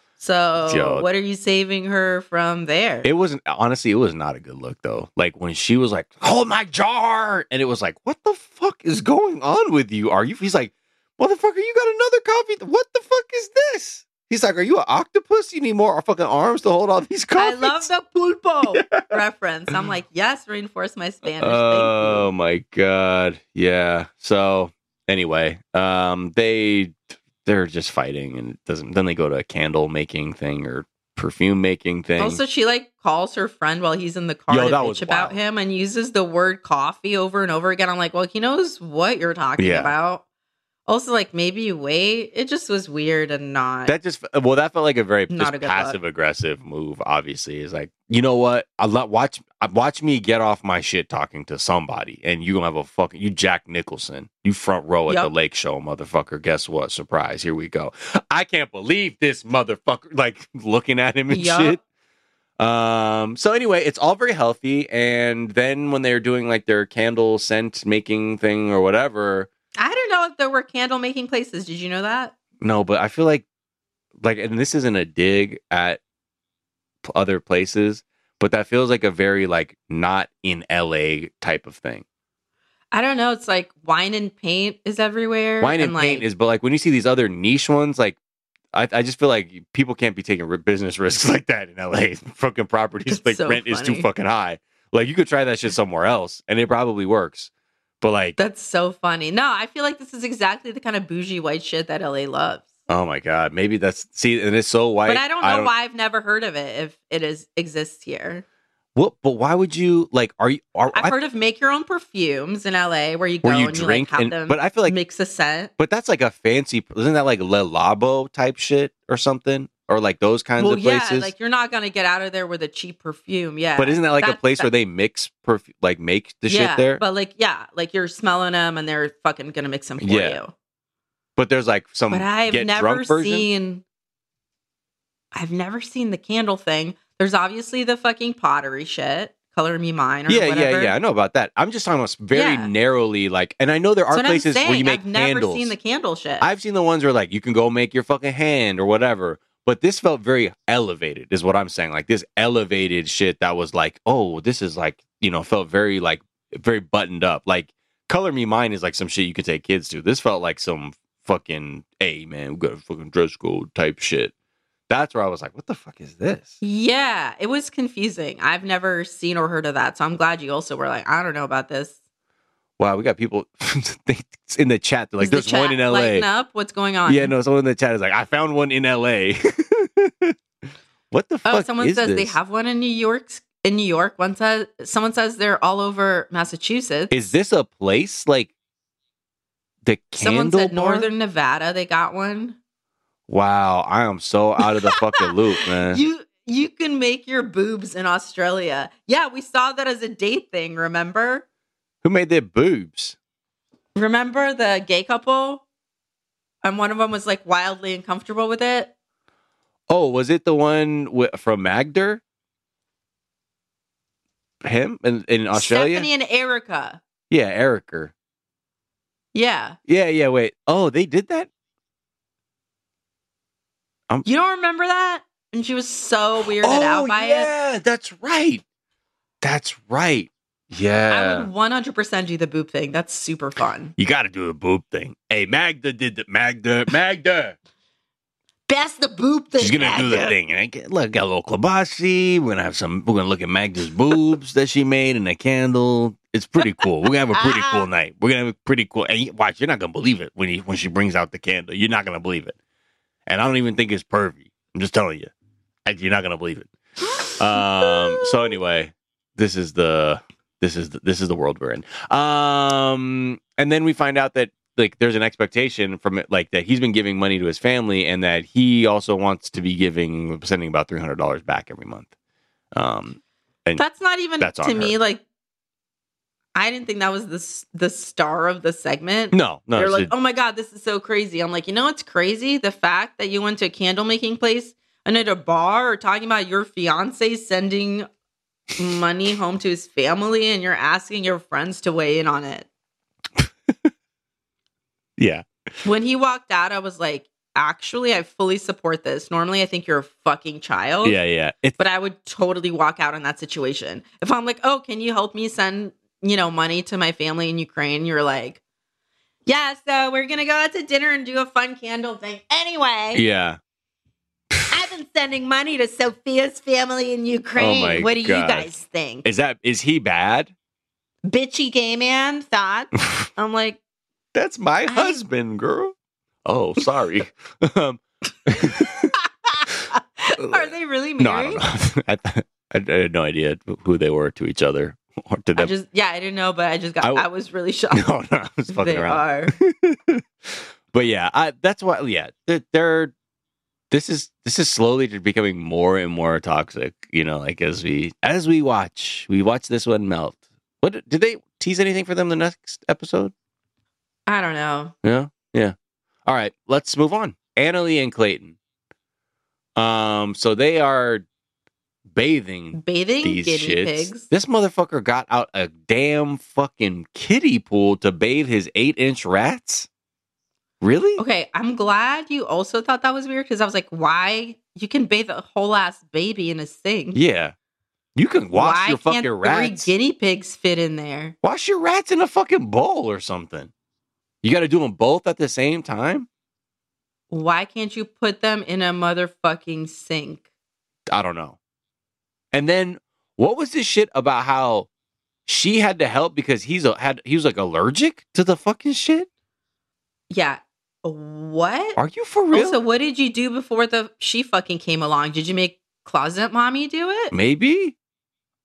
So Yo. what are you saving her from there? It wasn't, honestly, it was not a good look though. Like when she was like, hold my jar. And it was like, what the fuck is going on with you? Are you, he's like, motherfucker, you got another coffee. What the fuck is this? He's like, are you an octopus? You need more fucking arms to hold all these I coffees? love the pulpo reference. I'm like, yes, reinforce my Spanish. Oh Thank my God. Yeah. So anyway, um, they, they're just fighting and it doesn't, then they go to a candle making thing or perfume making thing. you. Also, she like calls her friend while he's in the car Yo, to that was bitch about wild. him and uses the word coffee over and over again. I'm like, well, he knows what you're talking Yeah. about. Also, like, maybe you wait. It just was weird and not. That just well, that felt like a very Not a good look. passive aggressive move. Obviously, is like, you know what? I'll let watch watch me get off my shit talking to somebody, and you gonna have a fucking you Jack Nicholson, you front row at Yup. the Lake Show, motherfucker. Guess what? Surprise! Here we go. I can't believe this motherfucker. Like looking at him and Yup. shit. Um. So anyway, it's all very healthy, and then when they're doing like their candle scent making thing or whatever. I don't know if there were candle making places. Did you know that? No, but I feel like, like, and this isn't a dig at p- other places, but that feels like a very like not in L A type of thing. I don't know. It's like wine and paint is everywhere. Wine and, like, paint is, but like when you see these other niche ones, like I, I just feel like people can't be taking ri- business risks like that in L A. Fucking properties It's like so rent is too funny. fucking high. Like you could try that shit somewhere else, and it probably works. But like, That's so funny. No, I feel like this is exactly the kind of bougie white shit that L A loves. oh my god, maybe that's see, and it's so white. But I don't know why I've never heard of it if it is exists here. What? But why would you like? Are you? Are, I've I, heard of make your own perfumes in L A where you go Where you and drink you like have and- them but I feel like- mix a scent. But that's like a fancy. Isn't that like Le Labo type shit or something? Or like those kinds Well, of places? yeah, like you're not gonna get out of there with a cheap perfume. Yeah, but isn't that like a That- place that- where they mix perfume, like make the yeah, shit there? But like, yeah, like you're smelling them and they're fucking gonna mix them for Yeah. you. But there's like some But I've get never drunk version. seen. I've never seen the candle thing. There's obviously the fucking pottery shit. Color me mine or Yeah, whatever. yeah, yeah. I know about that. I'm just talking about very Yeah. narrowly, like, and I know there are That's what I'm places where you saying. make I've never candles. seen the candle shit. I've seen the ones where like you can go make your fucking hand or whatever. But this felt very elevated, is what I'm saying. Like this elevated shit that was like, oh, this is like, you know, felt very like very buttoned up. Like Color Me Mine is like some shit you could take kids to. This felt like some fucking, hey man, we got a fucking dress code type shit. That's where I was like, what the fuck is this? Yeah, it was confusing. I've never seen or heard of that. So I'm glad you also were like, I don't know about this. Wow, we got people in the chat. They're like, Is the there's chat one in L A. lighting up? What's going on? Yeah, no, someone in the chat is like, I found one in L A. What the fuck Oh, someone is says this? they have one in New York. In New York, one says someone says they're all over Massachusetts. Is this a place like the Someone candle said bar? Northern Nevada, they got one. Wow, I am so out of the fucking loop, man. You you can make your boobs in Australia. Yeah, we saw that as a date thing, remember? Who made their boobs? Remember the gay couple? And one of them was like wildly uncomfortable with it. Oh, was it the one wi- from Magder? Him in, in Australia? Stephanie and Erica. Yeah, Erica. Yeah. Yeah, yeah, wait. Oh, they did that? You don't remember that? And she was so weirded oh, out by it. yeah, that's right. That's right. Yeah. I would one hundred percent do the boob thing. That's super fun. You got to do a boob thing. Hey, Magda did the Magda. Magda. Best the boob thing. She's gonna do the Magda. thing. And I get, look, got a little kielbasa. We're gonna have some. We're gonna look at Magda's boobs that she made in a candle. It's pretty cool. We're gonna have a pretty cool night. We're gonna have a pretty cool. And you- watch, you're not gonna believe it when he when she brings out the candle. You're not gonna believe it. And I don't even think it's pervy. I'm just telling you, And you're not gonna believe it. Um. So anyway, this is the this is the, this is the world we're in. Um. And then we find out that, like, there's an expectation from it, like, that he's been giving money to his family, and that he also wants to be giving, sending about three hundred dollars back every month. Um, and That's not even that's to on me her. like. I didn't think that was the s- the star of the segment. no, no, They're it's like, a- oh my God, this is so crazy. I'm like, you know what's crazy? The fact that you went to a candle making place and at a bar or talking about your fiance sending money home to his family and you're asking your friends to weigh in on it. yeah, When he walked out, I was like, actually, I fully support this. Normally, I think you're a fucking child. yeah, yeah. It's But I would totally walk out in that situation. If I'm like, oh, can you help me send, you know, money to my family in Ukraine? You're like, yeah, so we're going to go out to dinner and do a fun candle thing. Anyway, yeah. I've been sending money to Sophia's family in Ukraine. Oh my what do you God. guys think? Is that is he bad? Bitchy gay man thought. I'm like, That's my I- husband, girl. Oh, sorry. um, are they really no, I married? don't know. I, I had no idea who they were to each other or to I them. just, yeah, I didn't know, but I just got, I I, w- was really shocked. no, no, I was fucking They around. are. But yeah, I, that's why. Yeah, they're, they're. This is this is slowly becoming more and more toxic. You know, like as we as we watch, we watch this one melt. What did they tease anything for them the next episode? I don't know. Yeah, yeah. All right, let's move on. Annalie and Clayton. Um, so they are bathing Bathing these guinea shits. pigs. This motherfucker got out a damn fucking kiddie pool to bathe his eight-inch rats. Really? Okay, I'm glad you also thought that was weird because I was like, why? You can bathe a whole ass baby in a sink. Yeah. You can wash why your fucking can't rats. three guinea pigs fit in there? Wash your rats in a fucking bowl or something. You got to do them both at the same time? Why can't you put them in a motherfucking sink? I don't know. And then what was this shit about how she had to help because he's a, had he was like allergic to the fucking shit? Yeah. What? Are you for real? Also, what did you do before the she fucking came along? Did you make closet mommy do it? Maybe.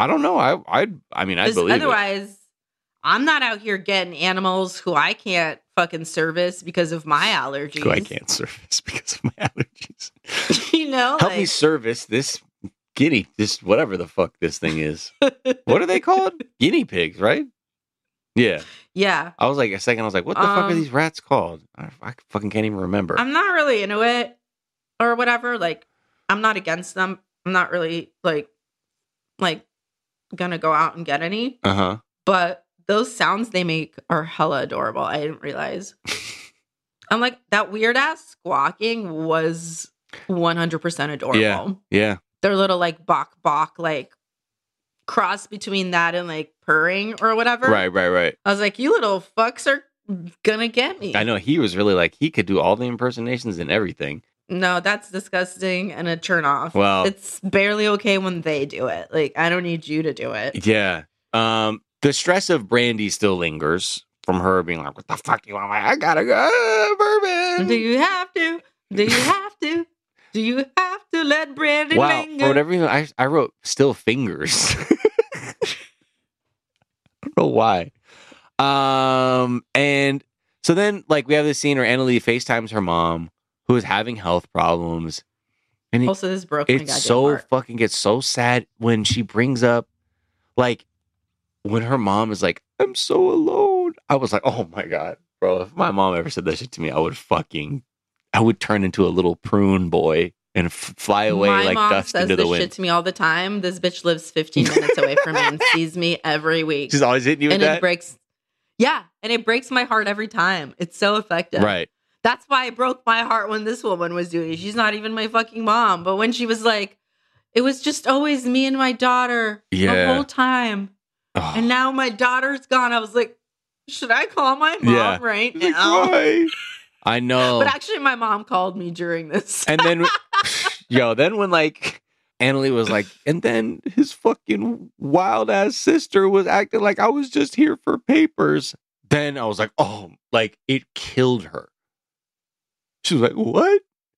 I don't know. I I I mean, I believe otherwise, it. I'm not out here getting animals who I can't fucking service because of my allergies. Who I can't service because of my allergies. You know, help like, me service this guinea, this whatever the fuck this thing is. What are they called? Guinea pigs, right? Yeah. Yeah. I was like, a second, I was like, what the um, fuck are these rats called? I, I fucking can't even remember. I'm not really into it or whatever. Like, I'm not against them. I'm not really like, like, gonna go out and get any. Uh huh. But those sounds they make are hella adorable. I didn't realize. I'm like, that weird ass squawking was one hundred percent adorable. Yeah. Yeah. Their little like bok bok, like cross between that and like purring or whatever. Right, right, right. I was like, you little fucks are gonna get me. I know he was really like, he could do all the impersonations and everything. No, that's disgusting and a turn off. Well, it's barely okay when they do it. Like, I don't need you to do it. Yeah. Um, the stress of Brandy still lingers from her being like, what the fuck do you want? I gotta go, bourbon. Do you have to? Do you have to? Do you have to let Brandy wow, linger? for whatever reason, I, I wrote still fingers. I don't know why. Um, and so then, like, we have this scene where Annalee FaceTimes her mom, who is having health problems. And it, also, this broke my it's goddamn so heart. fucking gets so sad when she brings up, like, when her mom is like, I'm so alone. I was like, oh my God, bro. If my mom ever said that shit to me, I would fucking, I would turn into a little prune boy and f- fly away my like mom dust says into the this wind. shit to me all the time. This bitch lives fifteen minutes away from me and sees me every week. She's always hitting you with and that? it breaks. Yeah, and it breaks my heart every time. It's so effective. Right. That's why it broke my heart when this woman was doing it. She's not even my fucking mom. But when she was like, it was just always me and my daughter Yeah. the whole time. Oh. And now my daughter's gone. I was like, should I call my mom Yeah. right Like, now? why? I know. But actually, my mom called me during this. And then, yo, then when like Annalee was like, and then his fucking wild ass sister was acting like I was just here for papers. Then I was like, oh, like it killed her. She was like, what?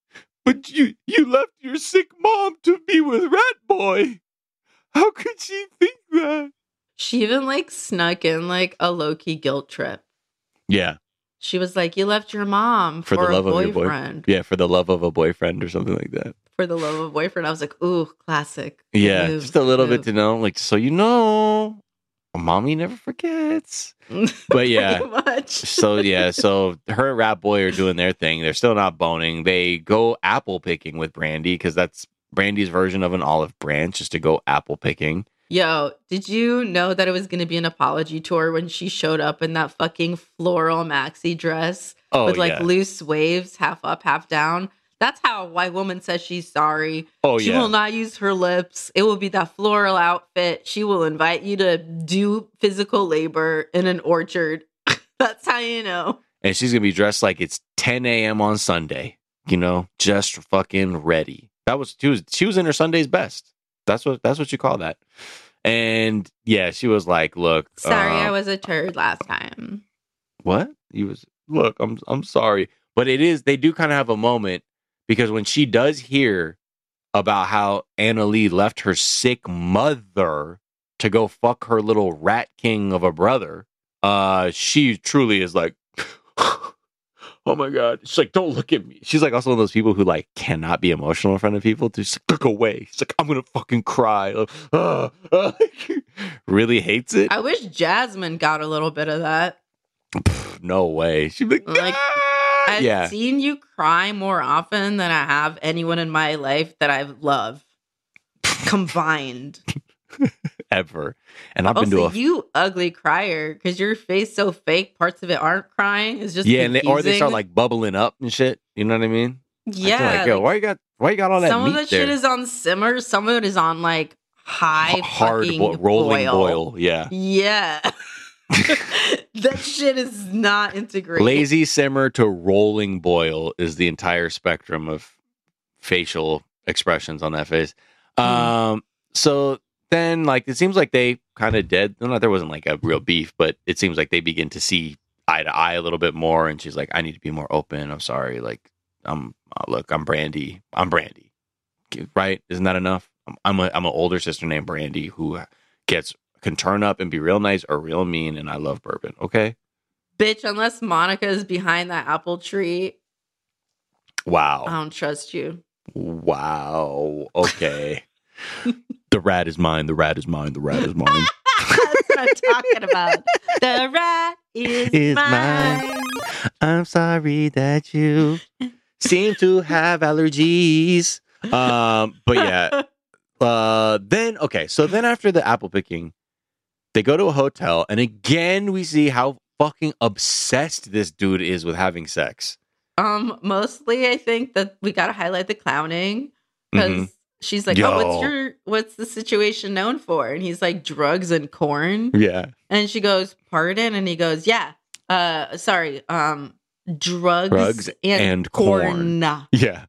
But you you left your sick mom to be with Rat Boy. How could she think that? She even like snuck in like a low-key guilt trip. Yeah. She was like, you left your mom For, for, the love a of your boyfriend. boyfriend. Yeah, for the love of a boyfriend or something like that. For the love of a boyfriend. I was like, ooh, classic. Good Yeah, move, just a little move. bit to know, like, so you know, mommy never forgets. But yeah, Pretty much. so yeah, so her and Rat Boy are doing their thing. They're still not boning. They go apple picking with Brandy because that's Brandy's version of an olive branch, is to go apple picking. Yo, did you know that it was going to be an apology tour when she showed up in that fucking floral maxi dress Oh, with like yeah. loose waves, half up, half down? That's how a white woman says she's sorry. Oh, she yeah. will not use her lips. It will be that floral outfit. She will invite you to do physical labor in an orchard. That's how you know. And she's gonna be dressed like it's ten a.m. on Sunday. You know, just fucking ready. That was she was she was in her Sunday's best. That's what that's what you call that. And yeah, she was like, "Look, Sorry, um, I was a turd last time. what? You was look, I'm I'm sorry." But it is they do kind of have a moment because when she does hear about how Annalee left her sick mother to go fuck her little rat king of a brother, uh, she truly is like, oh my God. She's like, don't look at me. She's like also one of those people who like cannot be emotional in front of people. Just like, look away. She's like, I'm going to fucking cry. Like, uh, uh, really hates it. I wish Jasmine got a little bit of that. No way. She'd be like, Like, "Ah!" I've yeah. seen you cry more often than I have anyone in my life that I love combined. Ever. And I've been Also, to a you ugly crier, because your face so fake, parts of it aren't crying. It's just yeah, and they, or they start confusing. like bubbling up and shit. You know what I mean? I feel yeah. like, yo, like, why you got why you got all that some meat of that there? shit is on simmer. Some of it is on like high hard fucking bo- rolling boil. boil. Yeah. Yeah. That shit is not integrated. Lazy simmer to rolling boil is the entire spectrum of facial expressions on that face. Mm. Um, so then, like, it seems like they kind of dead. Well, not there wasn't like a real beef, but it seems like they begin to see eye to eye a little bit more. And she's like, "I need to be more open. I'm sorry. Like, I'm uh, look, I'm Brandy. I'm Brandy. Right? Isn't that enough? I'm I'm a I'm an older sister named Brandy who gets can turn up and be real nice or real mean, and I love bourbon. Okay, Bitch, unless Monica is behind that apple tree, wow, I don't trust you. wow, okay. The rat is mine. The rat is mine. The rat is mine. That's what I'm talking about. The rat is, Is mine. mine. I'm sorry that you seem to have allergies. Um, but yeah. Uh, then okay, so then after the apple picking, they go to a hotel, and again we see how fucking obsessed this dude is with having sex. Um, mostly I think that we gotta highlight the clowning because Mhm. she's like, Yo. "Oh, what's your what's the situation known for?" And he's like, "Drugs and corn." Yeah. And she goes, "Pardon?" And he goes, "Yeah, uh, sorry, um, drugs, Drugs and, and corn." corn." Yeah.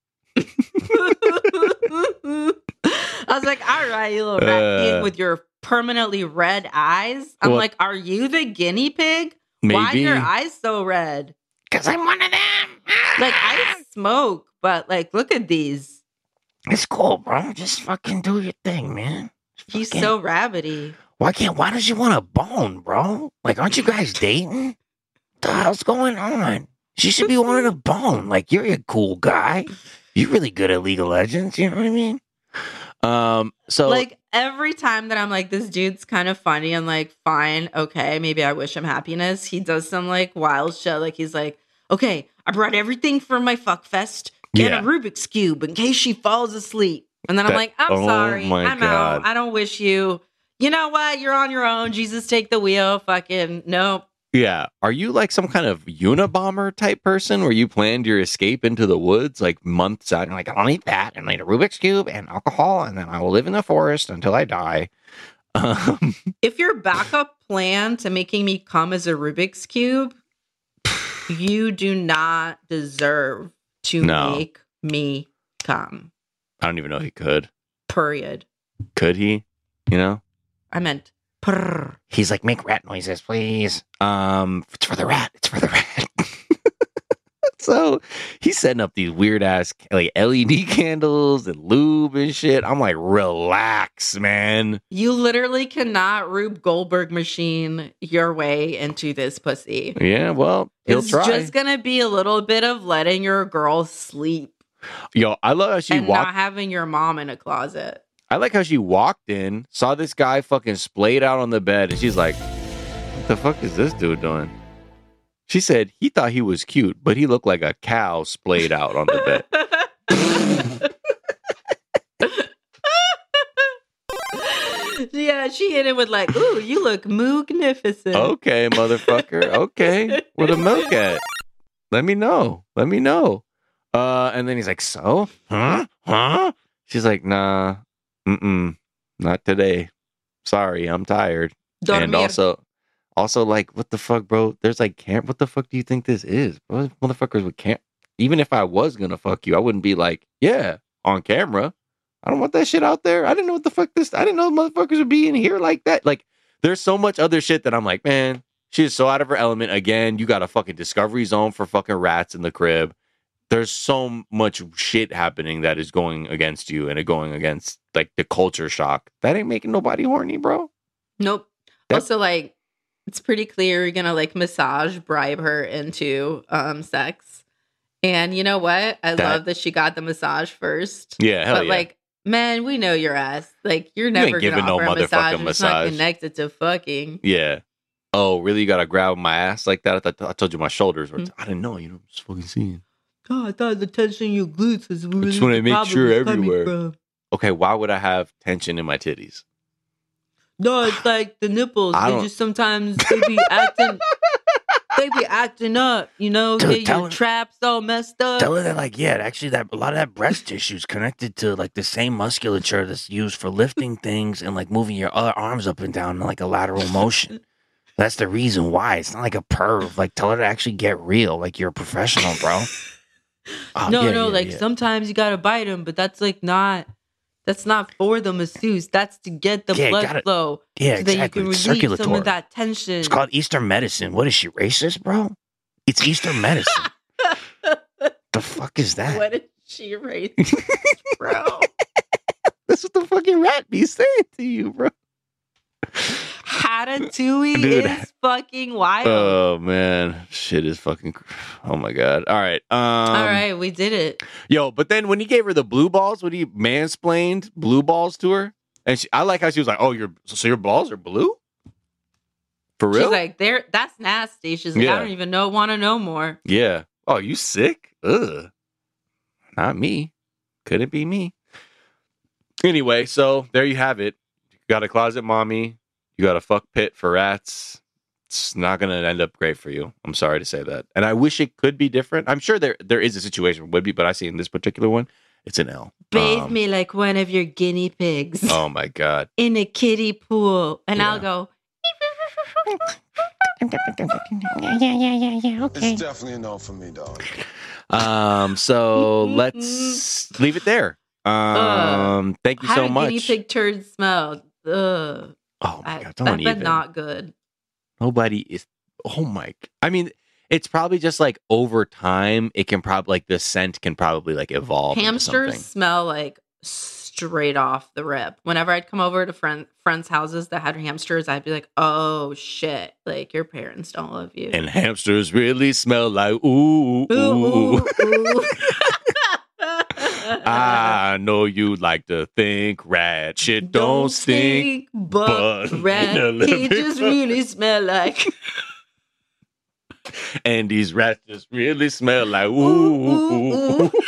I was like, "All right, you little rat Uh. pig with your permanently red eyes." I'm Well- like, "Are you the guinea pig? Why are Maybe. your eyes so red?" Because I'm one of them. Like, I smoke, but like, look at these. It's cool, bro. Just fucking do your thing, man. He's Fucking- so rabbity. Why can't? Why does you want a bone, bro? Like, aren't you guys dating? The hell's going on? She should be wanting a bone. Like, you're a cool guy. You're really good at League of Legends. You know what I mean? Um. So Like every time that I'm like, this dude's kind of funny and like, fine, okay, maybe I wish him happiness. He does some like wild shit. Like he's like, okay, I brought everything for my fuck fest. Get Yeah. a Rubik's Cube in case she falls asleep. And then I'm That- like, I'm oh sorry. my I'm God. out. I don't wish you. You know what? You're on your own. Jesus, take the wheel. Fucking nope. yeah, are you like some kind of Unabomber type person where you planned your escape into the woods like months out? And like, I'll need that and need a Rubik's Cube and alcohol, and then I will live in the forest until I die. Um, If your backup plan to making me come as a Rubik's Cube, you do not deserve to No. make me come. I don't even know he could. Period. Could he? You know? I meant purr. He's like, make rat noises, please. Um, it's for the rat. It's for the rat. So he's setting up these weird ass like L E D candles and lube and shit. I'm like, relax, man. You literally cannot Rube Goldberg machine your way into this pussy. Yeah, well, he'll It's try. just gonna be a little bit of letting your girl sleep Yo, I love how she and walked. not having your mom in a closet. I like how she walked in, saw this guy fucking splayed out on the bed, and she's like, "What the fuck is this dude doing?" She said he thought he was cute, but he looked like a cow splayed out on the bed. Yeah, she hit him with like, "Ooh, you look magnificent." Okay, motherfucker. Okay, where the milk at? Let me know. Let me know. Uh, and then he's like, "So, huh, huh?" She's like, "Nah, mm-mm, not today. Sorry, I'm tired." And Dormir. also, also like, what the fuck, bro? There's like camp. What the fuck do you think this is? What motherfuckers with camp? Even if I was gonna fuck you, I wouldn't be like, yeah, on camera. I don't want that shit out there. I didn't know what the fuck this. I didn't know motherfuckers would be in here like that. Like, there's so much other shit that I'm like, man, she is so out of her element. Again, you got a fucking Discovery Zone for fucking rats in the crib. There's so much shit happening that is going against you and it going against like the culture shock. That ain't making nobody horny, bro. Nope. That- Also, like, it's pretty clear you're gonna like massage, bribe her into um sex. And you know what? I That- love that she got the massage first. Yeah, hell but yeah. like, man, we know your ass. Like, you're ain't never giving gonna no offer a massage. motherfucking if It's not massage. connected to fucking. Yeah. Oh, really? You gotta grab my ass like that? I, thought, I told you my shoulders were. Mm. I didn't know. You know, I'm just fucking seeing. Oh, I thought the tension in your glutes was really just wanna the make problem sure was coming everywhere. from. Okay, why would I have tension in my titties? No, it's like the nipples. I They don't- just sometimes they be acting. They be acting up, you know. Dude, Get tell your her- traps all messed up. Tell her that, like, yeah, actually, that a lot of that breast tissue is connected to like the same musculature that's used for lifting things and like moving your other arms up and down in like a lateral motion. That's the reason why. It's not like a perv. Like, tell her to actually get real. Like, you're a professional, bro. Oh, no, yeah, no, yeah, like yeah. sometimes you gotta bite them, but that's like not. That's not for the masseuse. That's to get the Yeah, blood gotta- flow, Yeah, so that you exactly. can It's relieve some circulatory. of that tension. It's called Eastern medicine. What is she, racist, bro? It's Eastern medicine. The fuck is that? What is she raised, bro? That's what the fucking rat be saying to you, bro. Hatatouille Dude. is fucking wild. Oh man, shit is fucking. Oh my god. All right. Um, All right, we did it. Yo, but then when he gave her the blue balls, when he mansplained blue balls to her, and she, I like how she was like, "Oh, your so your balls are blue." For real? She's like, "There, that's nasty." She's like, Yeah. "I don't even know, want to know more." Yeah. Oh, you sick? Ugh. Not me. Couldn't be me. Anyway, so there you have it. You got a closet mommy. You got a fuck pit for rats. It's not going to end up great for you. I'm sorry to say that. And I wish it could be different. I'm sure there there is a situation where it would be, but I see in this particular one, it's an L. Bathe Um, me like one of your guinea pigs Oh my God. in a kiddie pool, and Yeah. I'll go. Yeah, yeah, yeah, yeah, yeah. Okay. It's definitely a no for me, dog. Um, so let's leave it there. Um, thank you How so do much. guinea pig turds smell? Ugh. Oh my I, God. Don't that's even. not good. Nobody is. Oh my. I mean, it's probably just like over time, it can probably like the scent can probably like evolve. into Hamsters something. smell like straight off the rip. Whenever I'd come over to friend friends' houses that had hamsters, I'd be like, "Oh shit! Like your parents don't love you." And hamsters really smell like ooh, ooh. Ooh, ooh, ooh. I know you like to think rat shit don't, stink. but, but rat in a little he bit just of- really smell like And these rats just really smell like ooh, Ooh, ooh, ooh,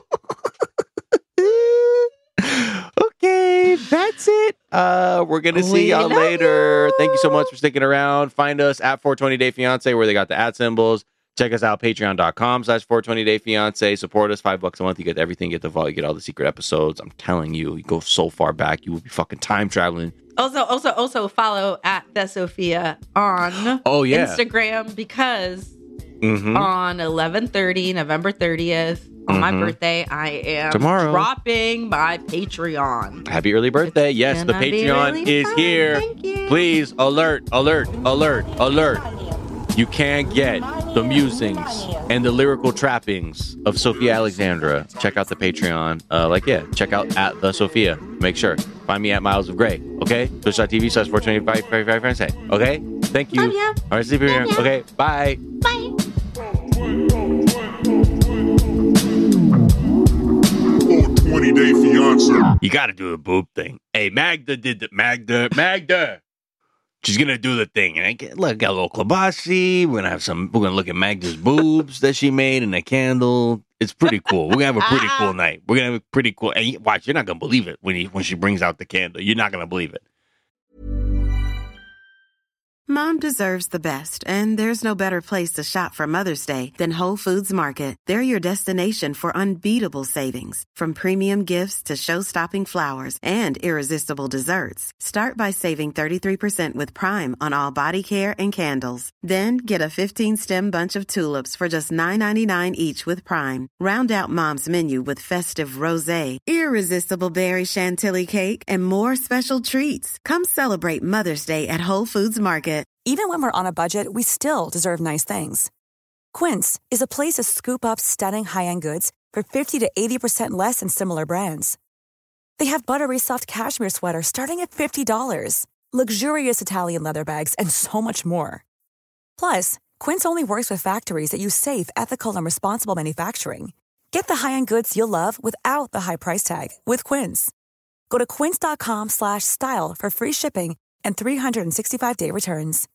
ooh. Okay, that's it. Uh, we're gonna see We y'all love later. you. Thank you so much for sticking around. Find us at four twenty Day Fiance where they got the ad symbols. Check us out, patreon.com slash 420 Day Fiance. Support us, five bucks a month. You get everything, you get the vault, you get all the secret episodes. I'm telling you, you go so far back, you will be fucking time traveling. Also, also, also follow at the Sophia on Oh, yeah. Instagram because Mm-hmm. on eleven thirty, November thirtieth, on my Mhm. birthday, I am Tomorrow. dropping my Patreon. Happy early birthday. Yes, the gonna be Patreon really is fun. here. Thank you. Please, alert, alert, alert, alert. You can get the musings and the lyrical trappings of Sophia Alexandra. Check out the Patreon. Uh, like, yeah, check out at the Sophia. Make sure. Find me at Miles of Gray. Okay? Twitch.tv slash 425 Fiance. Okay? Thank you. Love ya. All right, sleep here. Okay, bye. Bye. four twenty Day Fiance. You got to do the boob thing. Hey, Magda did the Magda. Magda. She's gonna do the thing, and I get look, got a little kielbasa. We're gonna have some. We're gonna look at Magda's boobs that she made in a candle. It's pretty cool. We're gonna have a pretty cool night. We're gonna have a pretty cool. And you- watch, you're not gonna believe it when he when she brings out the candle. You're not gonna believe it. Mom deserves the best, and there's no better place to shop for Mother's Day than Whole Foods Market. They're your destination for unbeatable savings, from premium gifts to show-stopping flowers and irresistible desserts. Start by saving thirty-three percent with Prime on all body care and candles. Then get a fifteen-stem bunch of tulips for just nine ninety-nine each with Prime. Round out Mom's menu with festive rosé, irresistible berry chantilly cake, and more special treats. Come celebrate Mother's Day at Whole Foods Market. Even when we're on a budget, we still deserve nice things. Quince is a place to scoop up stunning high-end goods for fifty to eighty percent less than similar brands. They have buttery soft cashmere sweaters starting at fifty dollars, luxurious Italian leather bags, and so much more. Plus, Quince only works with factories that use safe, ethical, and responsible manufacturing. Get the high-end goods you'll love without the high price tag with Quince. Go to quince.com slash style for free shipping and three sixty-five day returns.